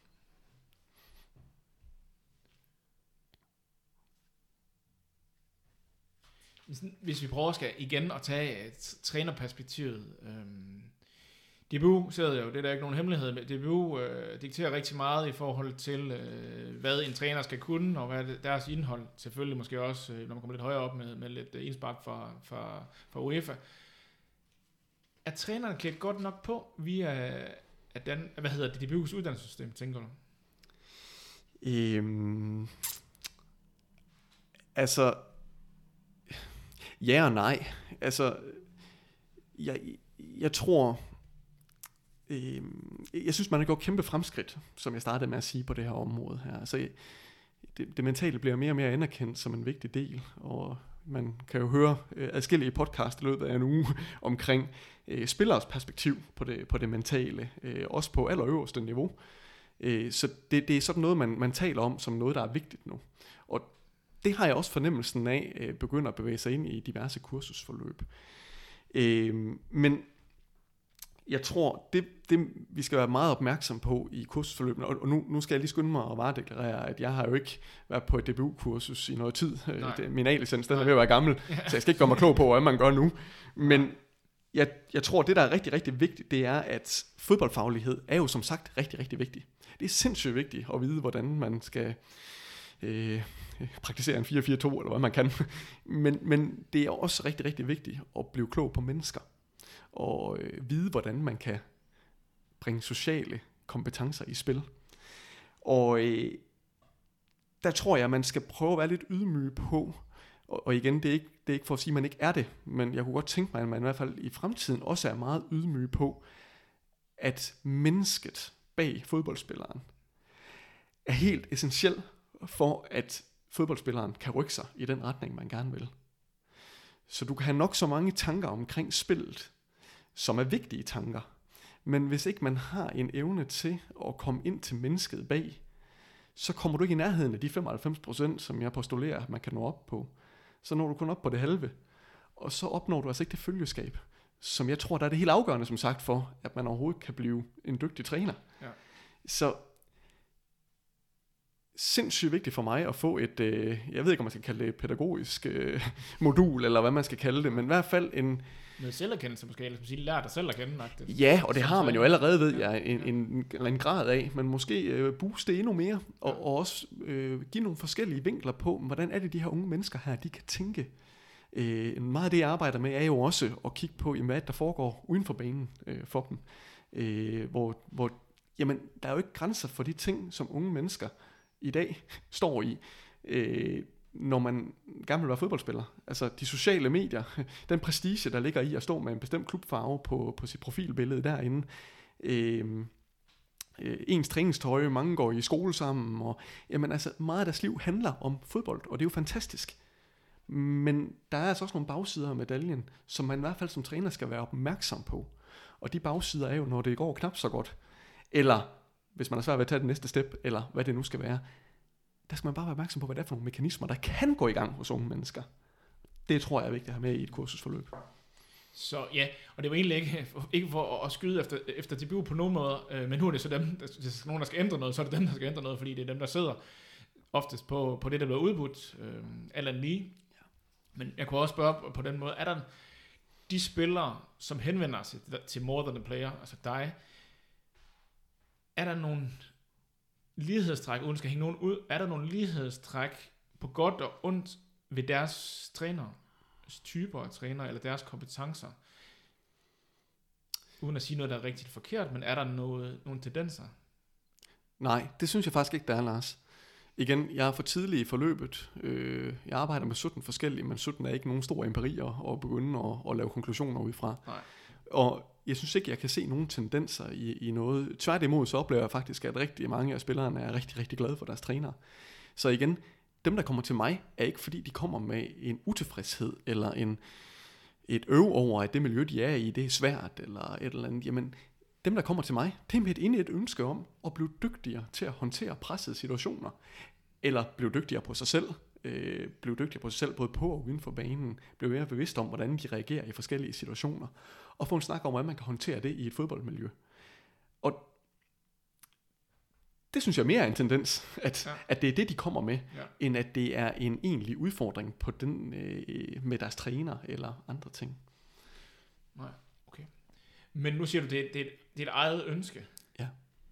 Hvis vi prøver skal igen at tage trænerperspektivet. Øhm, D B U sidder jo, det er der ikke nogen hemmelighed med. D B U øh, dikterer rigtig meget i forhold til, øh, hvad en træner skal kunne, og hvad deres indhold, selvfølgelig måske også, øh, når man kommer lidt højere op med, med lidt indspark fra, fra, fra UEFA. Er trænerne klædt godt nok på via at den, hvad hedder det, D B U's uddannelsessystem, tænker du? Øhm, altså, ja og nej. Altså, jeg, jeg tror, øh, jeg synes, man har gjort kæmpe fremskridt, som jeg startede med at sige på det her område her. Altså, det, det mentale bliver mere og mere anerkendt som en vigtig del, og man kan jo høre øh, adskillige podcast i løbet af en uge omkring øh, spillers perspektiv på det, på det mentale, øh, også på allerøverste niveau. Øh, så det, det er sådan noget, man, man taler om som noget, der er vigtigt nu. Og det har jeg også fornemmelsen af, øh, begynder at bevæge sig ind i diverse kursusforløb. Øh, men jeg tror, det, det vi skal være meget opmærksom på i kursusforløbene, og nu, nu skal jeg lige skynde mig at varedeklarere, at jeg har jo ikke været på et D B U-kursus i noget tid. Det, min A-licens, den er ved at være gammel, ja. Så jeg skal ikke gøre mig klog på, hvad man gør nu. Men jeg, jeg tror, det der er rigtig, rigtig vigtigt, det er, at fodboldfaglighed er jo som sagt rigtig, rigtig vigtigt. Det er sindssygt vigtigt at vide, hvordan man skal øh, praktisere en fire fire to, eller hvad man kan. Men, men det er også rigtig, rigtig vigtigt at blive klog på mennesker, og øh, vide, hvordan man kan bringe sociale kompetencer i spil. Og øh, der tror jeg, man skal prøve at være lidt ydmyg på, og, og igen, det er, ikke, det er ikke for at sige, at man ikke er det, men jeg kunne godt tænke mig, at man i hvert fald i fremtiden også er meget ydmyg på, at mennesket bag fodboldspilleren er helt essentiel for, at fodboldspilleren kan rykke sig i den retning, man gerne vil. Så du kan have nok så mange tanker omkring spillet, som er vigtige tanker. Men hvis ikke man har en evne til at komme ind til mennesket bag, så kommer du ikke i nærheden af de femoghalvfems procent, som jeg postulerer, at man kan nå op på. Så når du kun op på det halve. Og så opnår du altså ikke det følgeskab, som jeg tror, der er det helt afgørende, som sagt, for, at man overhovedet kan blive en dygtig træner. Ja. Så sindssygt vigtigt for mig at få et, øh, jeg ved ikke, om man skal kalde det et pædagogisk øh, modul, eller hvad man skal kalde det, men i hvert fald en med selverkendelse måske, eller sige, lære dig selv at kende. Ja, og det har man jo allerede, ved jeg, en, en, en grad af, men måske øh, booste endnu mere, og, ja. og også øh, give nogle forskellige vinkler på, hvordan er det, de her unge mennesker her, de kan tænke. Øh, meget af det, jeg arbejder med, er jo også at kigge på, jamen, hvad der foregår uden for banen øh, for dem. Øh, hvor, hvor jamen, der er jo ikke grænser for de ting, som unge mennesker i dag står i, øh, når man gerne vil være fodboldspiller. Altså de sociale medier, den prestige, der ligger i at stå med en bestemt klubfarve på, på sit profilbillede derinde. Øh, øh, ens træningstøj, mange går i skole sammen, og jamen, altså, meget af deres liv handler om fodbold, og det er jo fantastisk. Men der er altså også nogle bagsider af medaljen, som man i hvert fald som træner skal være opmærksom på. Og de bagsider er jo, når det går knap så godt, eller hvis man er svært ved at tage det næste step, eller hvad det nu skal være, der skal man bare være opmærksom på, hvad det er for nogle mekanismer, der kan gå i gang hos unge mennesker. Det tror jeg er vigtigt at have med i et kursusforløb. Så ja, og det var egentlig ikke, ikke for at skyde efter, efter debut på nogen måde, øh, men nu er det så dem, hvis der nogen, der skal ændre noget, så er det dem, der skal ændre noget, fordi det er dem, der sidder oftest på, på det, der bliver udbudt, øh, eller lige. Ja. Men jeg kunne også spørge på den måde, er der de spillere, som henvender sig til more than a player, altså dig, er der nogle lighedstræk, uden skal hænge nogen ud, er der nogle lighedstræk på godt og ondt ved deres træner, typer af træner, eller deres kompetencer? Uden at sige noget, der er rigtig forkert, men er der noget, nogle tendenser? Nej, det synes jeg faktisk ikke, der er, Lars. Igen, jeg er for tidlig i forløbet. Øh, jeg arbejder med sytten forskellige, men sytten er ikke nogen store empirier at begynde at, at lave konklusioner ud fra. Nej. Og jeg synes ikke, jeg kan se nogen tendenser i, i noget. Tværtimod så oplever jeg faktisk, at rigtig mange af spillerne er rigtig, rigtig glade for deres trænere. Så igen, dem der kommer til mig, er ikke fordi de kommer med en utilfredshed, eller en, et øv over, at det miljø de er i, det er svært, eller et eller andet. Jamen, dem der kommer til mig, det er med et, et ønske om at blive dygtigere til at håndtere pressede situationer, eller blive dygtigere på sig selv, øh, blive dygtigere på sig selv, både på og uden for banen, blive mere bevidst om, hvordan de reagerer i forskellige situationer, og få en snak om, hvordan man kan håndtere det i et fodboldmiljø. Og det synes jeg mere er en tendens, at, ja. at det er det, de kommer med, ja. end at det er en egentlig udfordring på den, øh, med deres træner eller andre ting. Nej, okay. Men nu siger du, det, det, det er et eget ønske. Ja.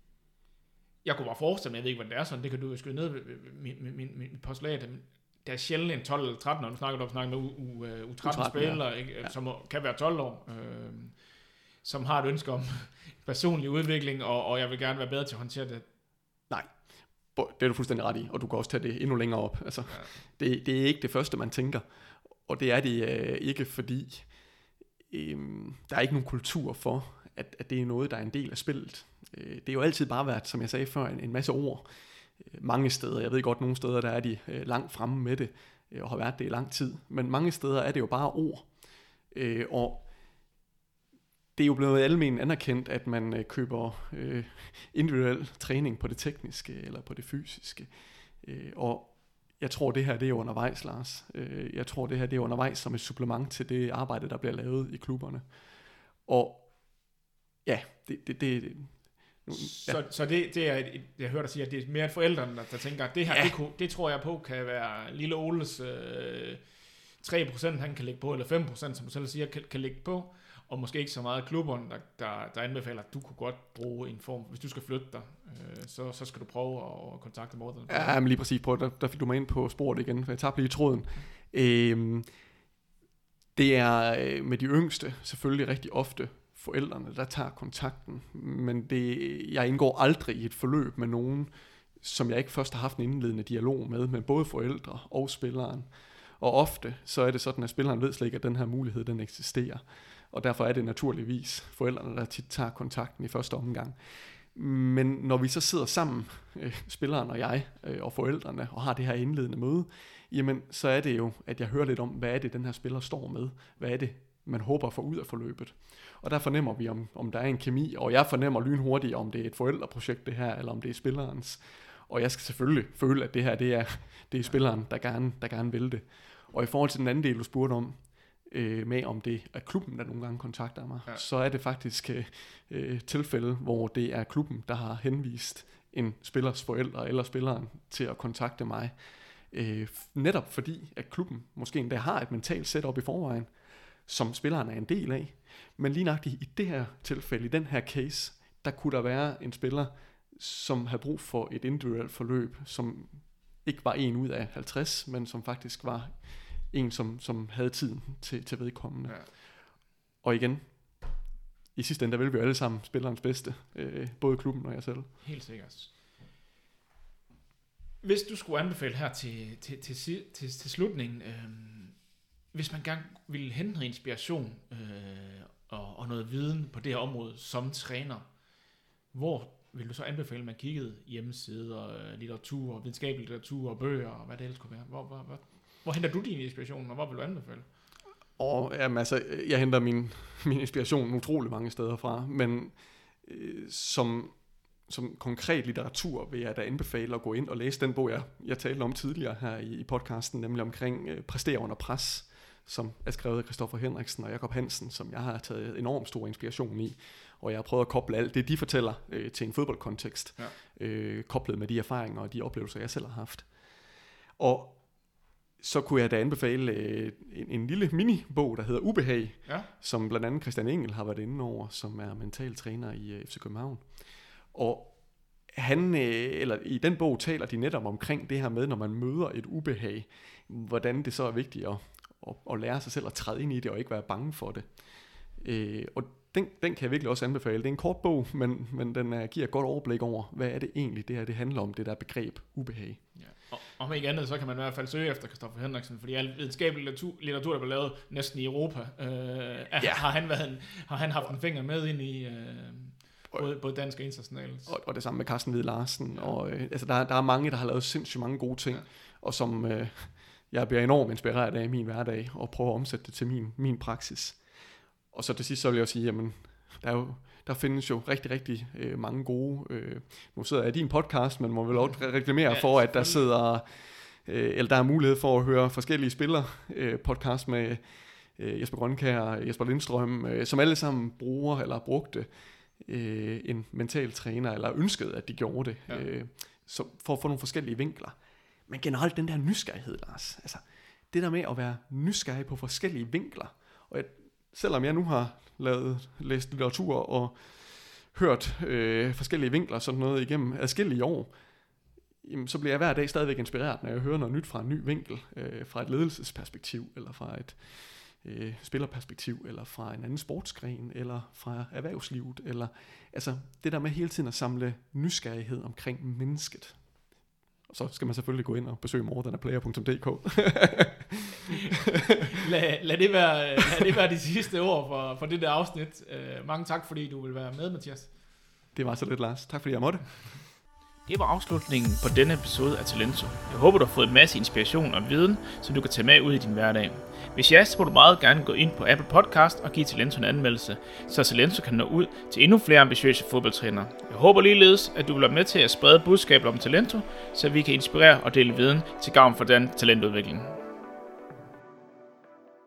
Jeg kunne bare forestille mig, jeg ved ikke, hvad det er sådan, det kan du jo skrive ned ved min, min, min, min postulat. Der er sjældent en tolv eller tretten år, nu snakker du om snakker med U tretten-spillere, ja. Ja. Som kan være tolv år, øh, som har et ønske om personlig udvikling, og, og jeg vil gerne være bedre til at håndtere det. Nej, det er du fuldstændig ret i, og du kan også tage det endnu længere op. Altså, ja. det, det er ikke det første, man tænker, og det er det øh, ikke, fordi øh, der er ikke nogen kultur for, at, at det er noget, der er en del af spillet. Øh, det er jo altid bare været, som jeg sagde før, en, en masse ord. Øh, mange steder, jeg ved godt, nogle steder, der er de øh, langt fremme med det, øh, og har været det i lang tid, men mange steder er det jo bare ord. Øh, og det er jo blevet almen anerkendt, at man øh, køber øh, individuel træning på det tekniske eller på det fysiske. Øh, og jeg tror, det her det er undervejs, Lars. Øh, jeg tror, det her det er undervejs som et supplement til det arbejde, der bliver lavet i klubberne. Og ja, det... det, det nu, ja. Så, så det, det er, et, jeg hører dig sige, at det er mere forældrene, der, der tænker, at det her, ja. det, kunne, det tror jeg på, kan være lille Oles øh, tre procent, han kan lægge på, eller fem procent, som du selv siger, kan, kan lægge på. Og måske ikke så meget klubberne, der, der, der anbefaler, at du kunne godt bruge en form, hvis du skal flytte dig, øh, så, så skal du prøve at kontakte Morten. Ja, men lige præcis, på, der, der fik du mig ind på sporet igen, for jeg tabte lige tråden. Øhm, det er med de yngste selvfølgelig rigtig ofte forældrene, der tager kontakten, men det, jeg indgår aldrig i et forløb med nogen, som jeg ikke først har haft en indledende dialog med, med både forældre og spilleren. Og ofte så er det sådan, at spilleren ved slet ikke, at den her mulighed den eksisterer. Og derfor er det naturligvis forældrene, der tit tager kontakten i første omgang. Men når vi så sidder sammen, øh, spilleren og jeg øh, og forældrene, og har det her indledende møde, jamen så er det jo, at jeg hører lidt om, hvad er det, den her spiller står med? Hvad er det, man håber at få ud af forløbet? Og der fornemmer vi, om, om der er en kemi, og jeg fornemmer lynhurtigt, om det er et forældreprojekt det her, eller om det er spillerens. Og jeg skal selvfølgelig føle, at det her det er, det er spilleren, der gerne, der gerne vil det. Og i forhold til den anden del, du spurgte om, øh, med om det er klubben, der nogle gange kontakter mig, ja. så er det faktisk øh, tilfælde, hvor det er klubben, der har henvist en spillers forældre eller spilleren til at kontakte mig. Øh, netop fordi, at klubben måske endda har et mentalt setup i forvejen, som spilleren er en del af. Men lige nøjagtigt i det her tilfælde, i den her case, der kunne der være en spiller, som havde brug for et individuelt forløb, som ikke var en ud af halvtreds, men som faktisk var en, som, som havde tiden til, til vedkommende. Ja. Og igen, i sidste ende, der vil vi jo alle sammen spillerens bedste, øh, både klubben og jeg selv. Helt sikkert. Hvis du skulle anbefale her til, til, til, til, til, til slutningen, øh, hvis man gerne ville hente noget inspiration øh, og, og noget viden på det her område som træner, hvor vil du så anbefale, at man kiggede hjemmesider, litteratur, videnskabelig litteratur og bøger og hvad det ellers kunne være? Hvor, hvor, hvor, hvor henter du din inspiration, og hvor vil du anbefale? Og jamen, altså, jeg henter min, min inspiration utrolig mange steder fra, men øh, som, som konkret litteratur vil jeg da anbefale at gå ind og læse den bog, jeg, jeg talte om tidligere her i, i podcasten, nemlig omkring øh, Præstere under pres, som er skrevet af Christoffer Henriksen og Jakob Hansen, som jeg har taget enormt stor inspiration i, og jeg har prøvet at koble alt det, de fortæller øh, til en fodboldkontekst, ja. øh, koblet med de erfaringer og de oplevelser, jeg selv har haft. Og så kunne jeg da anbefale øh, en, en lille mini-bog, der hedder Ubehag, ja. Som blandt andet Christian Engel har været inde over, som er mental træner i øh, F C København. Og han, øh, eller i den bog taler de netop omkring det her med, når man møder et ubehag, hvordan det så er vigtigt at, at, at lære sig selv at træde ind i det og ikke være bange for det. Øh, og den, den kan jeg virkelig også anbefale. Det er en kort bog, men, men den uh, giver et godt overblik over, hvad er det egentlig, det her det handler om, det der begreb ubehag. Ja. Og om ikke andet, så kan man i hvert fald søge efter Christoffer Henriksen, fordi al videnskabelig litteratur, litteratur, der blev lavet næsten i Europa, øh, ja. har, han været en, har han haft en finger med ind i øh, både, både dansk og internationalt. Og, og det samme med Carsten Hvid Larsen. Ja. Og, øh, altså, der, der er mange, der har lavet sindssygt mange gode ting, ja. Og som øh, jeg bliver enormt inspireret af i min hverdag, og prøver at omsætte det til min, min praksis. Og så til sidst, så vil jeg også sige, jamen, der, er jo, der findes jo rigtig, rigtig øh, mange gode, øh, nu sidder jeg i din podcast, men må vel også reklamere ja, for, at der sidder, øh, eller der er mulighed for at høre forskellige spillere, øh, podcast med øh, Jesper Grønkjær og Jesper Lindstrøm, øh, som alle sammen bruger eller brugte øh, en mental træner, eller ønskede, at de gjorde det, ja. øh, så for at få nogle forskellige vinkler. Men generelt den der nysgerrighed, Lars, altså det der med at være nysgerrig på forskellige vinkler, og jeg, selvom jeg nu har lavet, læst litteratur og hørt øh, forskellige vinkler sådan noget igennem adskillige år, jamen, så bliver jeg hver dag stadigvæk inspireret, når jeg hører noget nyt fra en ny vinkel, øh, fra et ledelsesperspektiv, eller fra et øh, spillerperspektiv, eller fra en anden sportsgren, eller fra erhvervslivet, eller altså det der med hele tiden at samle nysgerrighed omkring mennesket. Og så skal man selvfølgelig gå ind og besøge more than a player punktum d k. lad, lad, det være, lad det være de sidste ord for, for det der afsnit. Uh, mange tak, fordi du vil være med, Mathias. Det var så lidt, Lars. Tak, fordi jeg måtte. Det var afslutningen på denne episode af Talento. Jeg håber, du har fået en masse inspiration og viden, som du kan tage med ud i din hverdag. Hvis ja, så må du meget gerne gå ind på Apple Podcast og give Talento en anmeldelse, så Talento kan nå ud til endnu flere ambitiøse fodboldtrænere. Jeg håber ligeledes, at du vil være med til at sprede budskabet om Talento, så vi kan inspirere og dele viden til gavn for den talentudvikling.